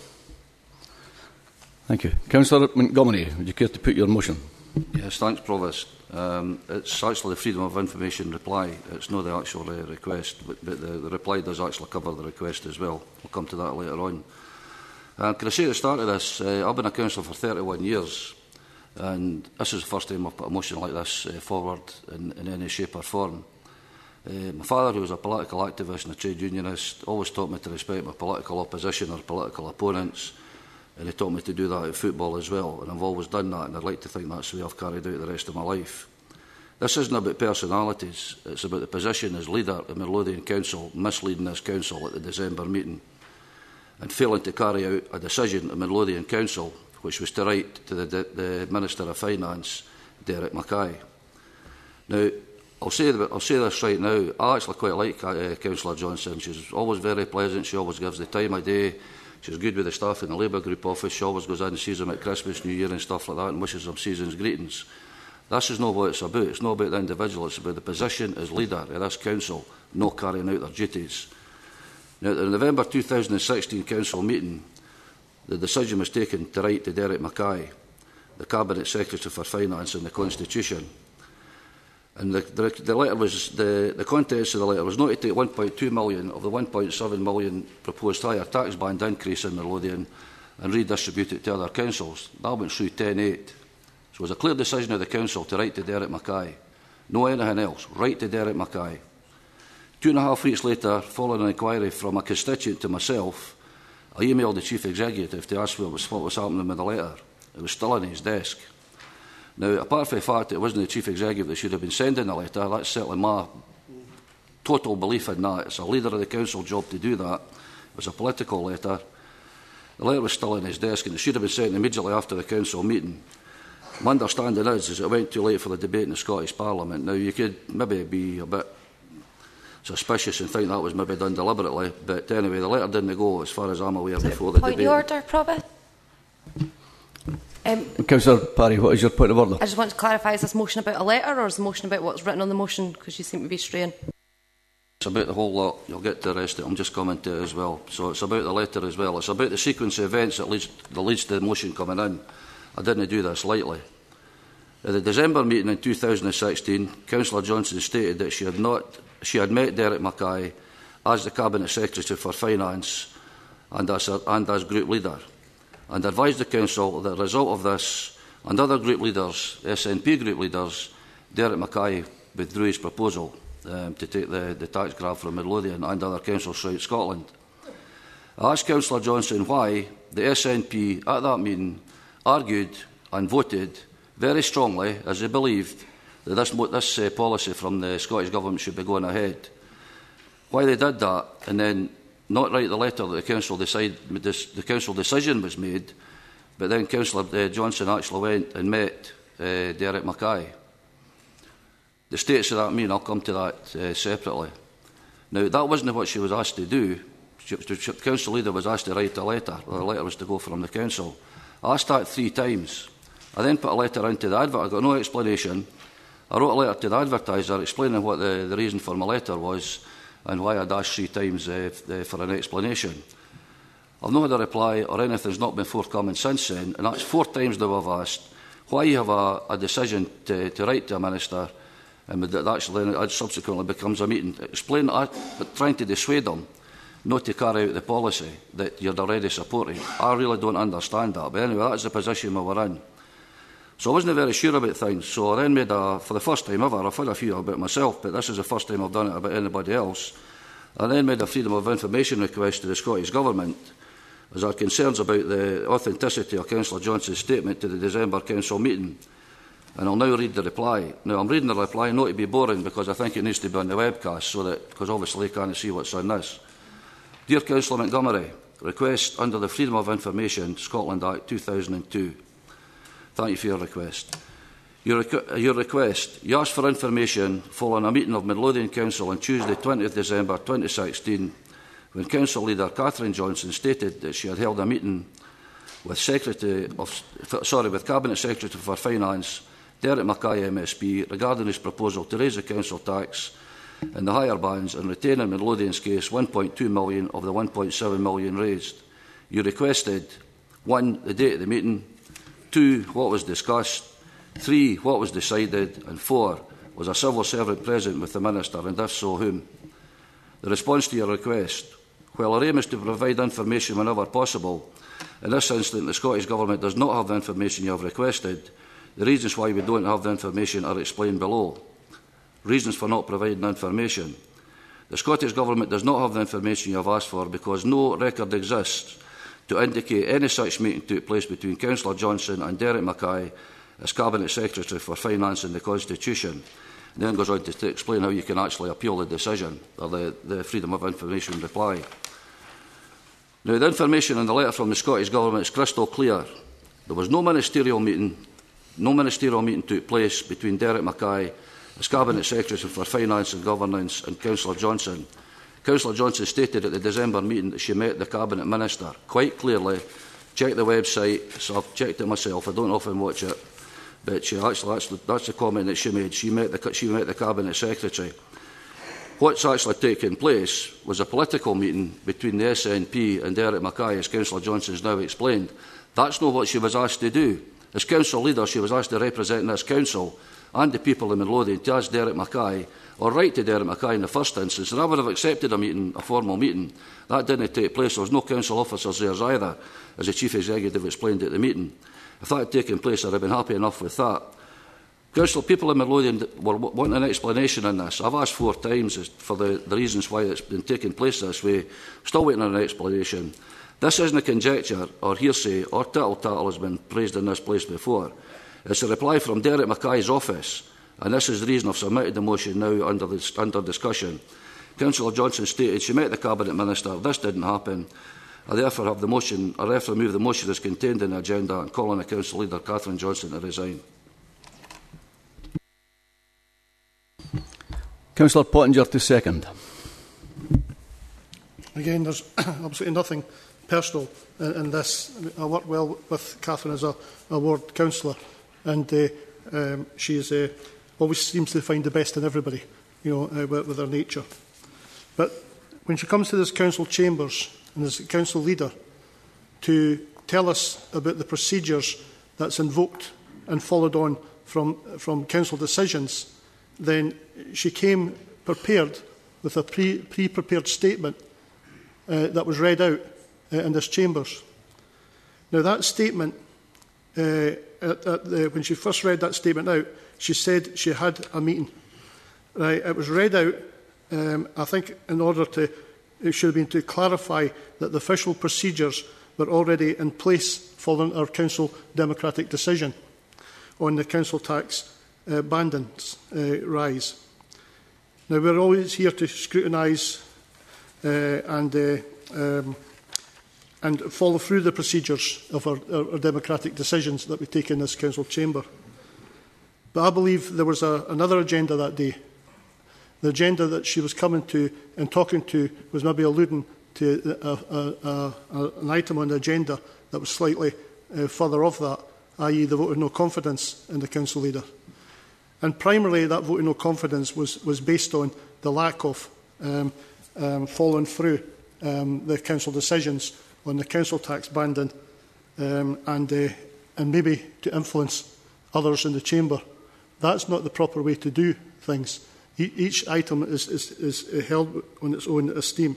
Thank you. Councillor Montgomery, would you care to put your motion? Yes, thanks, Provost. Um, it's actually the Freedom of Information reply. It's not the actual uh, request, but, but the, the reply does actually cover the request as well. We'll come to that later on. Uh, can I say at the start of this, uh, I've been a councillor for thirty-one years, and this is the first time I've put a motion like this uh, forward in, in any shape or form. Uh, my father, who was a political activist and a trade unionist, always taught me to respect my political opposition or political opponents, and he taught me to do that at football as well, and I've always done that, and I'd like to think that's the way I've carried out the rest of my life. This isn't about personalities, it's about the position as leader of Midlothian Council misleading this council at the December meeting and failing to carry out a decision of Midlothian Council which was to write to the, the Minister of Finance, Derek Mackay. Now, I'll say, I'll say this right now, I actually quite like uh, Councillor Johnson. She's always very pleasant, she always gives the time of day, she's good with the staff in the Labour Group office, she always goes in and sees them at Christmas, New Year and stuff like that and wishes them season's greetings. This is not what it's about. It's not about the individual. It's about the position as leader of this council not carrying out their duties. Now, at the November two thousand sixteen council meeting, the decision was taken to write to Derek Mackay, the Cabinet Secretary for Finance and the Constitution. And the, the, the letter was the, the contents of the letter was not to take one point two million of the one point seven million proposed higher tax band increase in Midlothian and redistribute it to other councils. That went through ten eight. So it was a clear decision of the council to write to Derek Mackay. No anything else. Write to Derek Mackay. Two and a half weeks later, following an inquiry from a constituent to myself, I emailed the Chief Executive to ask what was, what was happening with the letter. It was still on his desk. Now, apart from the fact that it wasn't the Chief Executive that should have been sending the letter, that's certainly my total belief in that. It's a leader of the council job to do that. It was a political letter. The letter was still on his desk and it should have been sent immediately after the council meeting. My understanding is, is it went too late for the debate in the Scottish Parliament. Now, you could maybe be a bit suspicious and think that was maybe done deliberately, but anyway, the letter didn't go, as far as I'm aware, before the point debate. Point of order, Provost. Um, Councillor Parry, what is your point of order? I just want to clarify, is this motion about a letter or is the motion about what's written on the motion, because you seem to be straying? It's about the whole lot. You'll get to the rest of it. I'm just coming to it as well. So it's about the letter as well. It's about the sequence of events that leads, that leads to the motion coming in. I didn't do this lightly. At the December meeting in two thousand sixteen, Councillor Johnson stated that she had, not, she had met Derek Mackay as the Cabinet Secretary for Finance and as, a, and as Group Leader, and advised the Council that as a result of this and other Group Leaders, S N P Group Leaders, Derek Mackay withdrew his proposal um, to take the, the tax grab from Midlothian and other councils throughout Scotland. I asked Councillor Johnson why the S N P at that meeting argued and voted very strongly, as they believed that this, this uh, policy from the Scottish Government should be going ahead. Why they did that, and then not write the letter that the council, decide, this, the council decision was made, but then Councillor uh, Johnson actually went and met uh, Derek Mackay. The status of that meeting, I'll come to that uh, separately. Now, that wasn't what she was asked to do. She, the council leader was asked to write a letter. The letter was to go from the council. I asked that three times. I then put a letter into the advert. I got no explanation. I wrote a letter to the advertiser explaining what the, the reason for my letter was and why I'd asked three times uh, for an explanation. I've not had a reply or anything's not been forthcoming since then, and that's four times now I've asked why you have a, a decision to, to write to a minister and that actually that subsequently becomes a meeting. Explain, uh, trying to dissuade them not to carry out the policy that you're already supporting. I really don't understand that, but anyway, that's the position we were in. So I wasn't very sure about things, so I then made a, for the first time ever, I've had a few about myself, but this is the first time I've done it about anybody else, I then made a Freedom of Information request to the Scottish Government as I had concerns about the authenticity of Councillor Johnson's statement to the December Council meeting. And I'll now read the reply. Now, I'm reading the reply not to be boring because I think it needs to be on the webcast, so that, because obviously they can't see what's on this. Dear Councillor Montgomery, request under the Freedom of Information Scotland Act two thousand two. Thank you for your request. Your, requ your request, you asked for information following a meeting of Midlothian Council on Tuesday, twentieth December twenty sixteen, when Council Leader Catherine Johnson stated that she had held a meeting with, Secretary of, sorry, with Cabinet Secretary for Finance, Derek Mackay M S P, regarding his proposal to raise the council tax in the higher bands and retain in Midlothian's case one point two million of the one point seven million raised. You requested one, the date of the meeting, two, what was discussed, three, what was decided, and four, was a civil servant present with the Minister, and if so, whom? The response to your request: while our aim is to provide information whenever possible, in this instance the Scottish Government does not have the information you have requested. The reasons why we don't have the information are explained below. Reasons for not providing information. The Scottish Government does not have the information you have asked for because no record exists to indicate any such meeting took place between Councillor Johnson and Derek Mackay as Cabinet Secretary for Finance and the Constitution. And then goes on to, to explain how you can actually appeal the decision, or the, the Freedom of Information reply. Now, the information in the letter from the Scottish Government is crystal clear. There was no ministerial meeting, no ministerial meeting took place between Derek Mackay as Cabinet Secretary for Finance and Governance and Councillor Johnson. Councillor Johnson stated at the December meeting that she met the Cabinet Minister quite clearly. Check the website, so I've checked it myself, I don't often watch it, but she actually, actually that's the comment that she made. She met the, she met the Cabinet Secretary. What's actually taken place was a political meeting between the S N P and Derek Mackay, as Councillor Johnson has now explained. That's not what she was asked to do. As council leader, she was asked to represent this council and the people in Midlothian to ask Derek Mackay, or write to Derek Mackay in the first instance, and I would have accepted a meeting, a formal meeting. That didn't take place. There was no council officers there either, as the Chief Executive explained at the meeting. If that had taken place, I'd have been happy enough with that. Council, people in Midlothian were wanting an explanation on this. I've asked four times for the, the reasons why it's been taking place this way. Still waiting on an explanation. This isn't a conjecture or hearsay or tittle-tattle has been praised in this place before. It's a reply from Derek Mackay's office, and this is the reason I've submitted the motion now under, this, under discussion. Councillor Johnson stated she met the Cabinet Minister. This didn't happen. I therefore have the motion, I therefore move the motion as contained in the agenda and call on the Council Leader Catherine Johnson to resign. Councillor Pottinger to second. Again, there's absolutely nothing personal in, in this. I work well with Catherine as a, a ward councillor, and uh, um, she is, uh, always seems to find the best in everybody, you know, uh, with, with her nature. But when she comes to this council chambers and as a council leader to tell us about the procedures that's invoked and followed on from, from council decisions, then she came prepared with a pre, pre-prepared statement uh, that was read out uh, in this chambers. Now that statement, uh, at, at the, when she first read that statement out, she said she had a meeting. Right, it was read out, um, I think, in order to, it should have been to clarify that the official procedures were already in place following our council democratic decision on the council tax Uh, bandings uh, rise. Now, we're always here to scrutinise uh, and, uh, um, and follow through the procedures of our, our, our democratic decisions that we take in this council chamber. But I believe there was a, another agenda that day. The agenda that she was coming to and talking to was maybe alluding to a, a, a, a, an item on the agenda that was slightly uh, further off that, that is the vote of no confidence in the council leader. And primarily that vote of no confidence was, was based on the lack of um, um, following through um, the council decisions on the council tax banding um, and, uh, and maybe to influence others in the chamber. That's not the proper way to do things. E each item is, is, is held on its own esteem.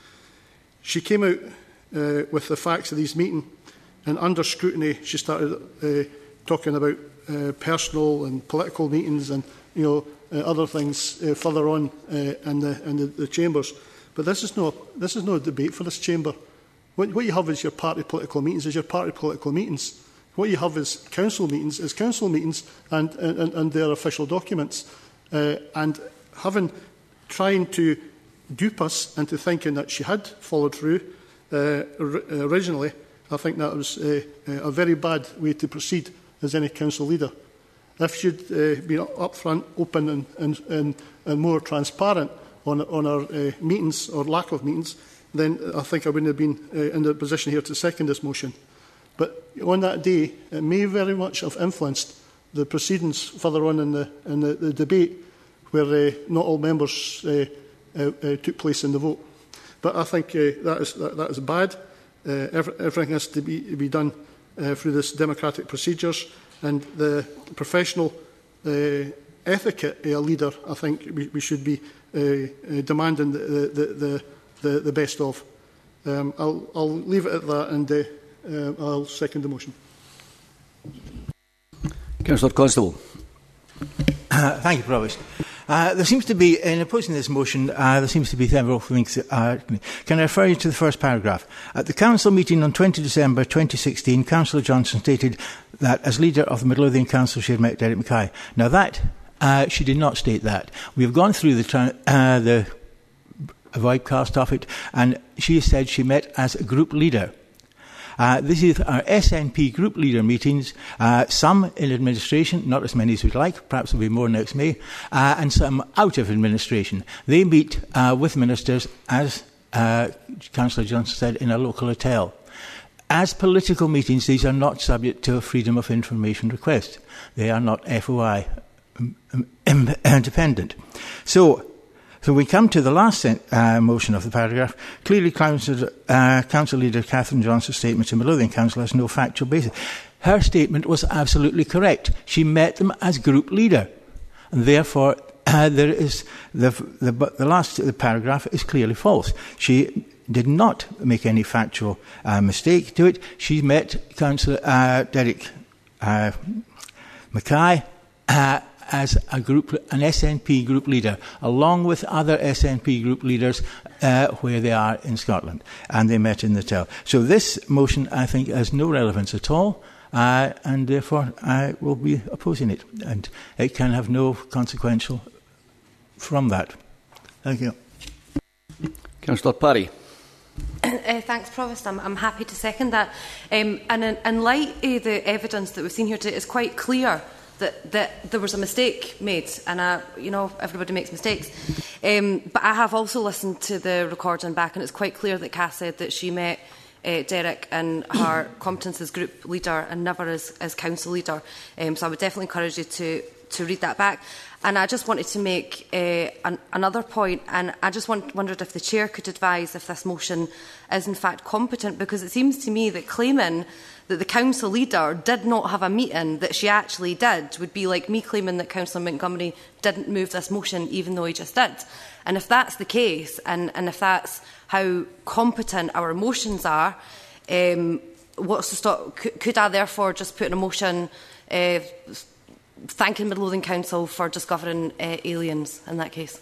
She came out uh, with the facts of these meetings, and under scrutiny she started uh, talking about Uh, personal and political meetings and you know uh, other things uh, further on uh, in, the, in the, the chambers. But this is no this is no debate for this chamber. What, what you have is your party political meetings. Is your party political meetings. What you have is council meetings. Is council meetings and and, and their official documents. Uh, and having trying to dupe us into thinking that she had followed through uh, originally, I think that was uh, a very bad way to proceed as any council leader. If she'd uh, been upfront, open and, and, and, and more transparent on, on our uh, meetings or lack of meetings, then I think I wouldn't have been uh, in the position here to second this motion. But on that day, it may very much have influenced the proceedings further on in the, in the, the debate where uh, not all members uh, uh, uh, took place in the vote. But I think uh, that, is, that, that is bad. Uh, every, everything has to be, be done uh, through this democratic procedures, and the professional uh, etiquette of a leader, I think we, we should be uh, uh, demanding the, the, the, the, the best of. Um, I'll, I'll leave it at that, and uh, uh, I'll second the motion. Councillor Constable. Uh, thank you, Provost. Uh, there seems to be, in opposing this motion, uh, there seems to be several things. Uh, can I refer you to the first paragraph? At the Council meeting on the twentieth of December twenty sixteen, Councillor Johnson stated that as leader of the Midlothian Council she had met Derek Mackay. Now that, uh, she did not state that. We have gone through the, uh, the voidcast of it, and she said she met as a group leader. Uh, this is our S N P group leader meetings, uh, some in administration, not as many as we'd like, perhaps there'll be more next May, uh, and some out of administration. They meet uh, with ministers, as uh, Councillor Johnson said, in a local hotel. As political meetings, these are not subject to a freedom of information request. They are not F O I independent. So, So we come to the last uh, motion of the paragraph. Clearly, Council, uh, Council Leader Catherine Johnson's statement to Midlothian Council has no factual basis. Her statement was absolutely correct. She met them as group leader. And therefore, uh, there is the, the, the last the paragraph is clearly false. She did not make any factual uh, mistake to it. She met Councillor uh, Derek uh, Mackay uh, as a group, an S N P group leader, along with other S N P group leaders uh, where they are in Scotland, and they met in the hotel. So this motion, I think, has no relevance at all, uh, and therefore I will be opposing it, and it can have no consequential from that. Thank you. Councillor Parry. Uh, thanks, Provost. I'm, I'm happy to second that. Um, and in, in light of the evidence that we've seen here today, it's quite clear that, that there was a mistake made, and uh, you know, everybody makes mistakes. Um, but I have also listened to the recording back, and it's quite clear that Cass said that she met uh, Derek and her competence as group leader and never as, as council leader. Um, so I would definitely encourage you to, to read that back. And I just wanted to make uh, an, another point, and I just want, wondered if the Chair could advise if this motion is in fact competent, because it seems to me that claiming that the council leader did not have a meeting that she actually did would be like me claiming that Councillor Montgomery didn't move this motion even though he just did. And if that's the case, and, and if that's how competent our motions are, um, what's the stop? Could, could I therefore just put in a motion uh, thanking Midlothian Council for discovering uh, aliens in that case?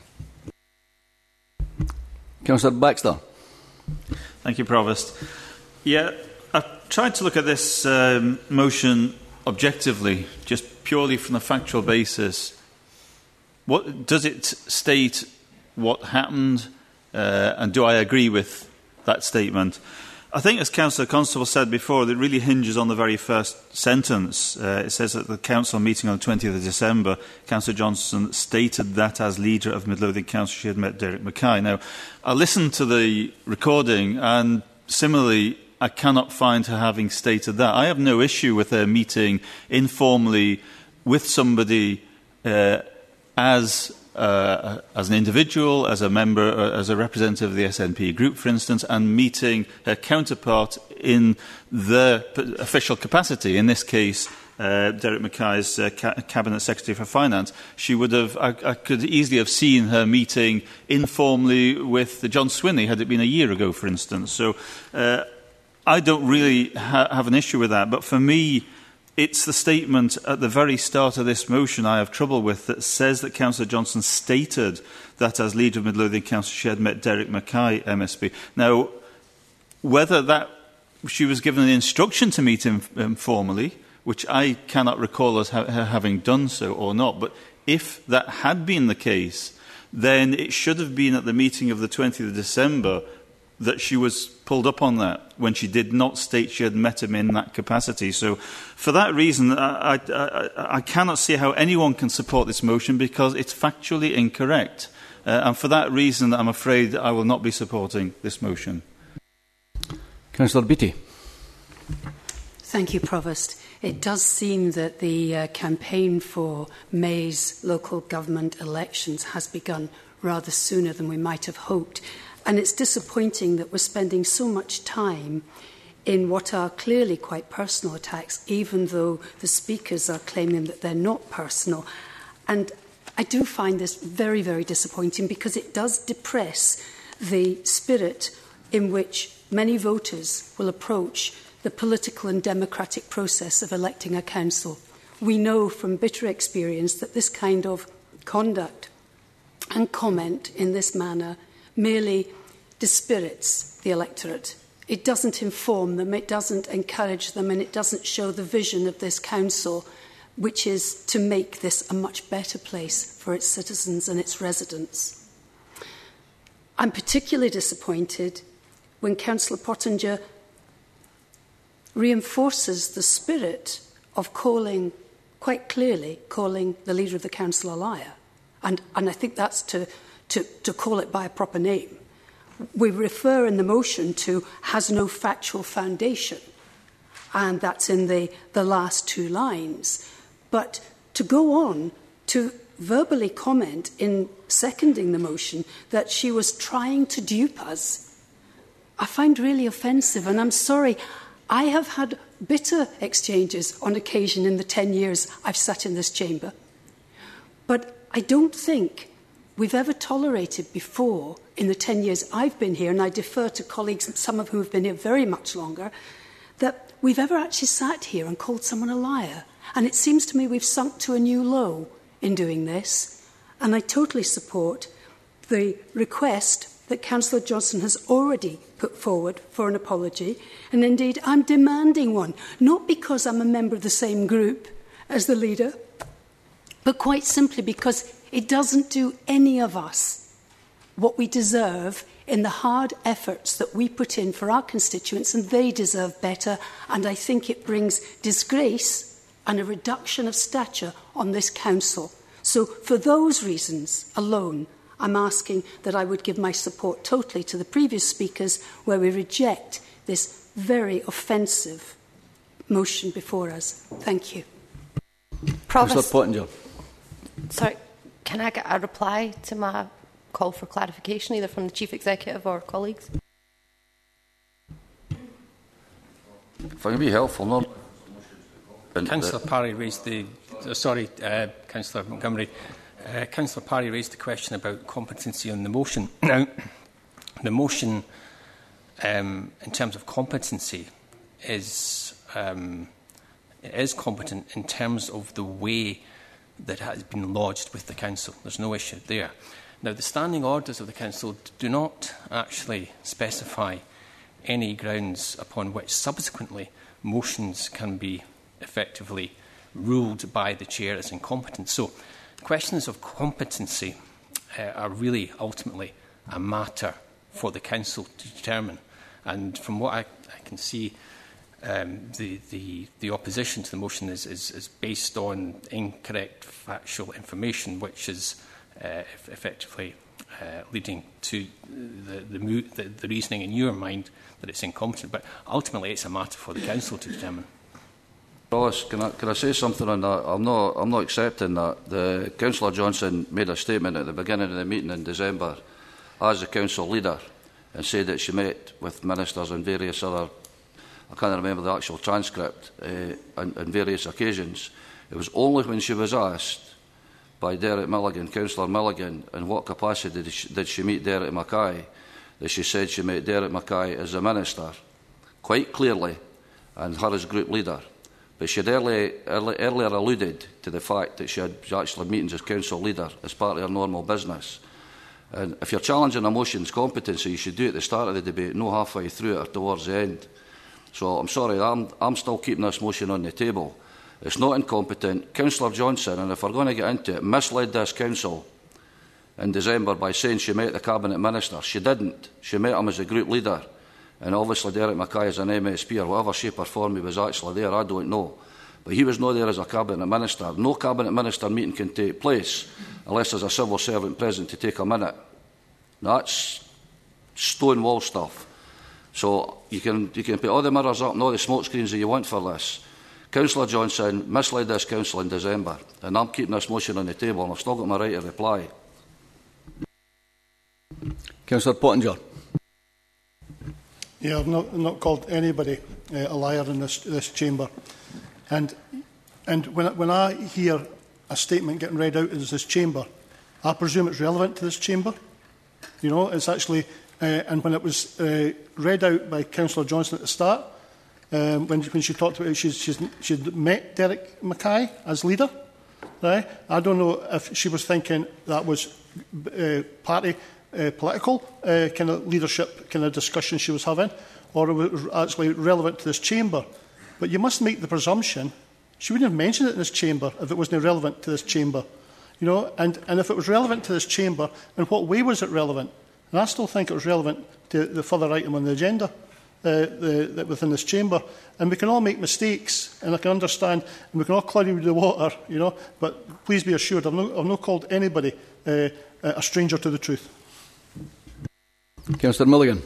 Councillor Baxter. Thank you, Provost. Yeah, I've tried to look at this um, motion objectively, just purely from a factual basis. What does it state? What happened? Uh, and do I agree with that statement? I think, as Councillor Constable said before, that really hinges on the very first sentence. Uh, it says at the Council meeting on the twentieth of December, Councillor Johnson stated that as leader of Midlothian Council she had met Derek Mackay. Now, I listened to the recording, and similarly, I cannot find her having stated that. I have no issue with her meeting informally with somebody uh, as Uh, as an individual, as a member, uh, as a representative of the S N P group, for instance, and meeting her counterpart in the official capacity, in this case, uh, Derek Mackay's uh, ca Cabinet Secretary for Finance. She would have, I, I could easily have seen her meeting informally with John Swinney, had it been a year ago, for instance. So uh, I don't really ha have an issue with that, but for me, it's the statement at the very start of this motion I have trouble with that says that Councillor Johnson stated that as leader of Midlothian Council she had met Derek Mackay, M S P. Now, whether that she was given an instruction to meet him informally, which I cannot recall as ha her having done so or not, but if that had been the case, then it should have been at the meeting of the twentieth of December that she was pulled up on that when she did not state she had met him in that capacity. So for that reason, I, I, I cannot see how anyone can support this motion because it's factually incorrect. Uh, and for that reason, I'm afraid I will not be supporting this motion. Councillor Beattie. Thank you, Provost. It does seem that the uh, campaign for May's local government elections has begun rather sooner than we might have hoped. And it's disappointing that we're spending so much time in what are clearly quite personal attacks, even though the speakers are claiming that they're not personal. And I do find this very, very disappointing because it does depress the spirit in which many voters will approach the political and democratic process of electing a council. We know from bitter experience that this kind of conduct and comment in this manner merely dispirits the electorate. It doesn't inform them, it doesn't encourage them, and it doesn't show the vision of this council, which is to make this a much better place for its citizens and its residents. I'm particularly disappointed when Councillor Pottinger reinforces the spirit of calling, quite clearly, calling the leader of the council a liar. And, and I think that's to, to, to call it by a proper name. We refer in the motion to has no factual foundation, and that's in the, the last two lines. But to go on to verbally comment in seconding the motion that she was trying to dupe us, I find really offensive, and I'm sorry. I have had bitter exchanges on occasion in the ten years I've sat in this chamber. But I don't think we've ever tolerated before, in the ten years I've been here, and I defer to colleagues, some of whom have been here very much longer, that we've ever actually sat here and called someone a liar. And it seems to me we've sunk to a new low in doing this. And I totally support the request that Councillor Johnson has already put forward for an apology. And indeed, I'm demanding one, not because I'm a member of the same group as the leader, but quite simply because it doesn't do any of us what we deserve in the hard efforts that we put in for our constituents, and they deserve better. And I think it brings disgrace and a reduction of stature on this council. So for those reasons alone, I'm asking that I would give my support totally to the previous speakers, where we reject this very offensive motion before us. Thank you. Provost, Pottinger. Sorry, can I get a reply to my call for clarification, either from the Chief Executive or colleagues? If I can be helpful, not. Councillor Parry raised the. Uh, sorry, uh, Councillor Montgomery. Uh, Councillor Parry raised the question about competency on the motion. Now, the motion, um, in terms of competency, is um, is competent in terms of the way that has been lodged with the council. There's no issue there. Now, the standing orders of the council do not actually specify any grounds upon which subsequently motions can be effectively ruled by the chair as incompetent. So, questions of competency uh, are really ultimately a matter for the council to determine. And from what I, I can see, um, the, the, the opposition to the motion is, is, is based on incorrect factual information, which is uh, effectively uh, leading to the, the, mo the, the reasoning in your mind that it's incompetent. But ultimately, it's a matter for the council to determine. Ross, can I, can I say something on that? I'm not, I'm not accepting that. The Councillor Johnson made a statement at the beginning of the meeting in December as the council leader and said that she met with ministers and various other, I can't remember the actual transcript, uh, on, on various occasions. It was only when she was asked by Derek Milligan, Councillor Milligan, in what capacity did she, did she meet Derek Mackay, that she said she met Derek Mackay as a minister, quite clearly, and her as group leader. But she had early, early, earlier alluded to the fact that she had actually meetings as council leader as part of her normal business. And if you're challenging a motion's competency, you should do it at the start of the debate, no halfway through it or towards the end. So I'm sorry, I'm, I'm still keeping this motion on the table. It's not incompetent. Councillor Johnson, and if we're going to get into it, misled this council in December by saying she met the Cabinet Minister. She didn't. She met him as a group leader. And obviously Derek Mackay is an M S P or whatever shape or form he was actually there, I don't know. But he was not there as a Cabinet Minister. No Cabinet Minister meeting can take place unless there's a civil servant present to take a minute. That's stonewall stuff. So you can, you can put all the mirrors up and all the smoke screens that you want for this. Councillor Johnson misled this council in December, and I'm keeping this motion on the table, and I've still got my right to reply. Councillor Pottinger. Yeah, I've not, not called anybody uh, a liar in this, this chamber. And, and when, when I hear a statement getting read out in this chamber, I presume it's relevant to this chamber. You know, it's actually, uh, and when it was uh, read out by Councillor Johnson at the start, um, when, when she talked about it, she's, she's, she'd met Derek Mackay as leader. Right? I don't know if she was thinking that was uh, party uh, political uh, kind of leadership kind of discussion she was having, or it was actually relevant to this chamber. But you must make the presumption she wouldn't have mentioned it in this chamber if it wasn't relevant to this chamber. You know, and, and if it was relevant to this chamber, in what way was it relevant? And I still think it was relevant to the further item on the agenda uh, the, the, within this chamber. And we can all make mistakes, and I can understand, and we can all cloud the water, you know, but please be assured, I've not, I've not called anybody uh, a stranger to the truth. Councillor Milligan.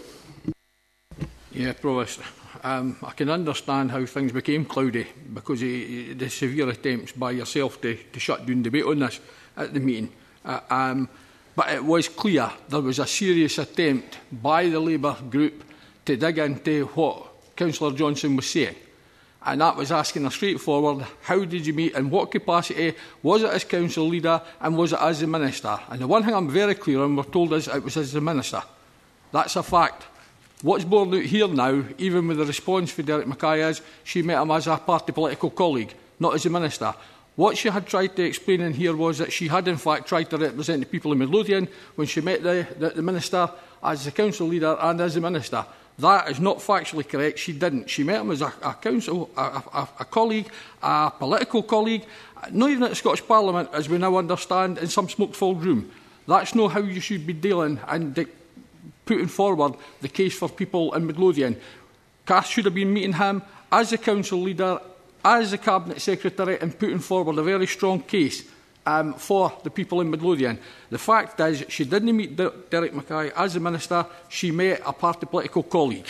Yeah, Provost. Um, I can understand how things became cloudy because of the severe attempts by yourself to, to shut down debate on this at the meeting. Uh, um, but it was clear there was a serious attempt by the Labour group to dig into what Councillor Johnson was saying. And that was asking a straightforward, how did you meet, in what capacity, was it as council leader and was it as the minister? And the one thing I'm very clear on, we're told is it was as the minister. That's a fact. What's borne out here now, even with the response for Derek Mackay, is she met him as a party political colleague, not as a minister. What she had tried to explain in here was that she had in fact tried to represent the people of Midlothian when she met the, the, the minister as the council leader and as the minister. That is not factually correct. She didn't. She met him as a, a council, a, a, a colleague, a political colleague, not even at the Scottish Parliament, as we now understand, in some smoke-filled room. That's not how you should be dealing and de- putting forward the case for people in Midlothian. Cass should have been meeting him as the council leader, as the cabinet secretary, and putting forward a very strong case um, for the people in Midlothian. The fact is, she didn't meet De- Derek Mackay as the minister. She met a party political colleague.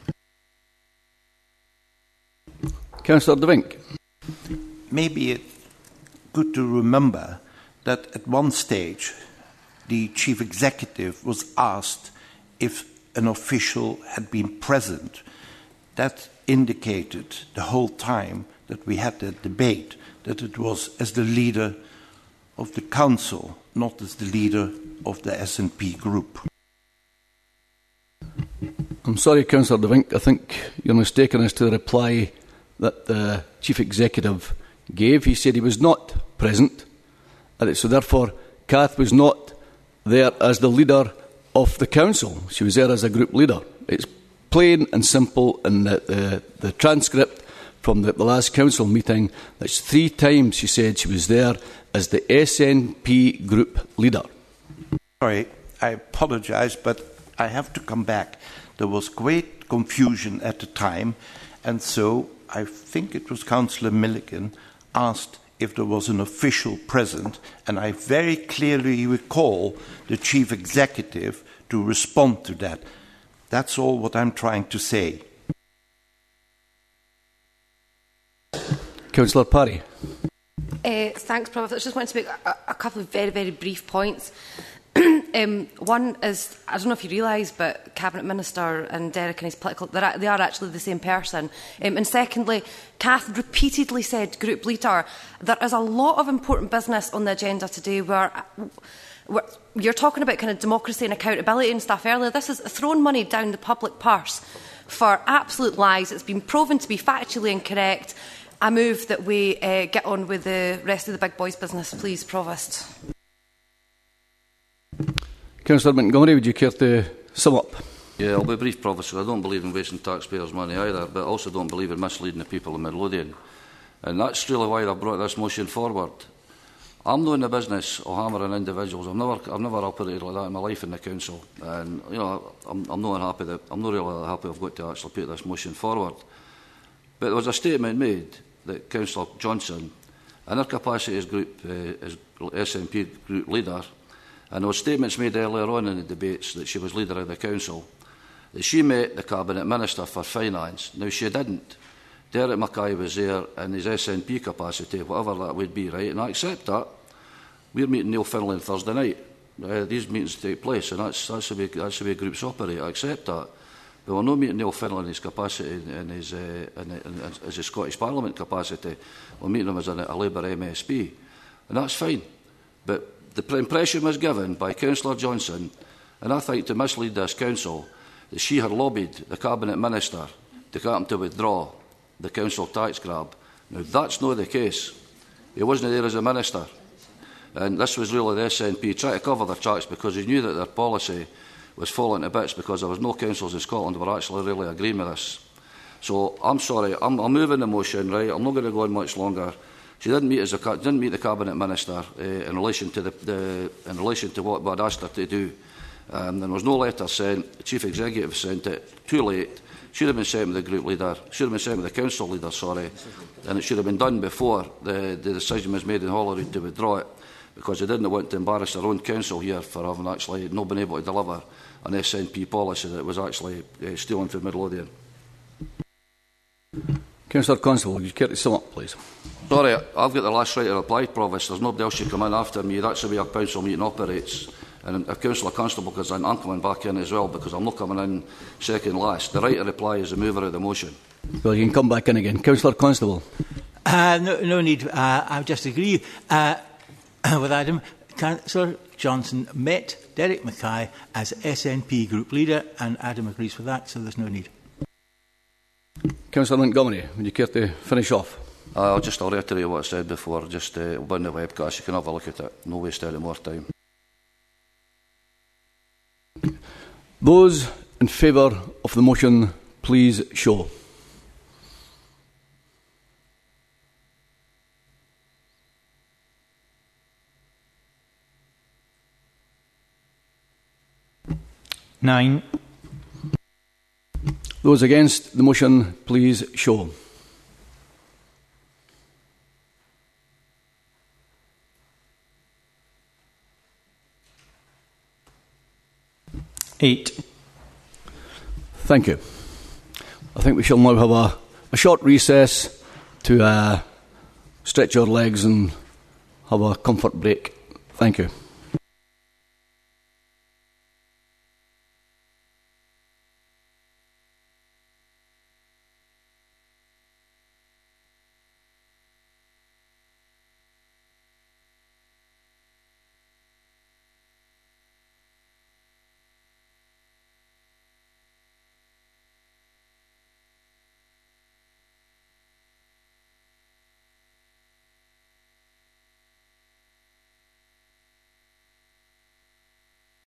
Councillor De Vink. Maybe it's good to remember that at one stage the chief executive was asked if an official had been present. That indicated the whole time that we had that debate that it was as the leader of the council, not as the leader of the S N P group. I'm sorry, Councillor De Vink, I think you're mistaken as to the reply that the chief executive gave. He said he was not present, and so therefore Kath was not there as the leader of the council. She was there as a group leader. It's plain and simple in the, the, the transcript from the, the last council meeting. That's three times she said she was there as the S N P group leader. Sorry, I apologise, but I have to come back. There was great confusion at the time, and so I think it was Councillor Milligan asked if there was an official present, and I very clearly recall the chief executive to respond to that. That's all what I'm trying to say. Councillor Parry. Uh, thanks, Provost. I just want to make a, a couple of very, very brief points. um, one is, I don't know if you realise, but Cabinet Minister and Derek and his political, they're, they are actually the same person. Um, and secondly, Kath repeatedly said, group leader, there is a lot of important business on the agenda today where, where you're talking about kind of democracy and accountability and stuff earlier. This is throwing money down the public purse for absolute lies. It's been proven to be factually incorrect. I move that we uh, get on with the rest of the big boys' business, please, Provost. Councillor Montgomery, would you care to sum up? Yeah, I'll be brief, Provost. I don't believe in wasting taxpayers' money either, but I also don't believe in misleading the people of Midlothian. And that's really why I brought this motion forward. I'm not in the business of hammering individuals. I've never, I've never operated like that in my life in the council. And, you know, I'm, I'm not happy that, I'm not really happy I've got to actually put this motion forward. But there was a statement made that Councillor Johnson, in her capacity as, group, uh, as S N P group leader, and there were statements made earlier on in the debates that she was leader of the council, that she met the Cabinet Minister for Finance. Now, she didn't. Derek Mackay was there in his S N P capacity, whatever that would be, right? And I accept that. We're meeting Neil Findlay on Thursday night. Uh, these meetings take place, and that's, that's, the way, that's the way groups operate. I accept that. But we're not meeting Neil Findlay in his capacity, in his, uh, in, in, in, as a Scottish Parliament capacity. We're meeting him as a, a Labour M S P. And that's fine. But the impression was given by Councillor Johnson, and I think to mislead this council, that she had lobbied the Cabinet Minister to get him to withdraw the council tax grab. Now, that's not the case. He wasn't there as a minister. And this was really the S N P trying to cover their tracks because he knew that their policy was falling to bits because there was no councils in Scotland who were actually really agreeing with this. So I'm sorry, I'm, I'm moving the motion, right? I'm not going to go on much longer. She didn't meet as a didn't meet the Cabinet Minister uh, in relation to the, the in relation to what I'd asked her to do. Um, there was no letter sent. The Chief Executive sent it too late. Should have been sent with the group leader. Should have been sent with the council leader. Sorry, and it should have been done before the, the decision was made in Holyrood to withdraw it, because they didn't want to embarrass their own council here for having actually not been able to deliver an S N P policy that was actually uh, stealing from Midlothian. Councillor Constable, would you care to sum up, please? Sorry, I've got the last right to reply, Provost. There's nobody else should come in after me. That's the way our council meeting operates. And if Councillor Constable goes in, I'm coming back in as well, because I'm not coming in second last. The right to reply is the mover of the motion. Well, you can come back in again. Councillor Constable. Uh, no, no need. Uh, I just agree uh, with Adam. Councillor Johnson met Derek Mackay as S N P group leader, and Adam agrees with that, so there's no need. Councillor Montgomery, would you care to finish off? Uh, I'll just I'll reiterate what I said before. Just uh, on the webcast, you can have a look at it. No waste any more time. Those in favour of the motion, please show. Nine. Those against the motion, please show. Eight. Thank you. I think we shall now have a, a short recess to uh, stretch our legs and have a comfort break. Thank you.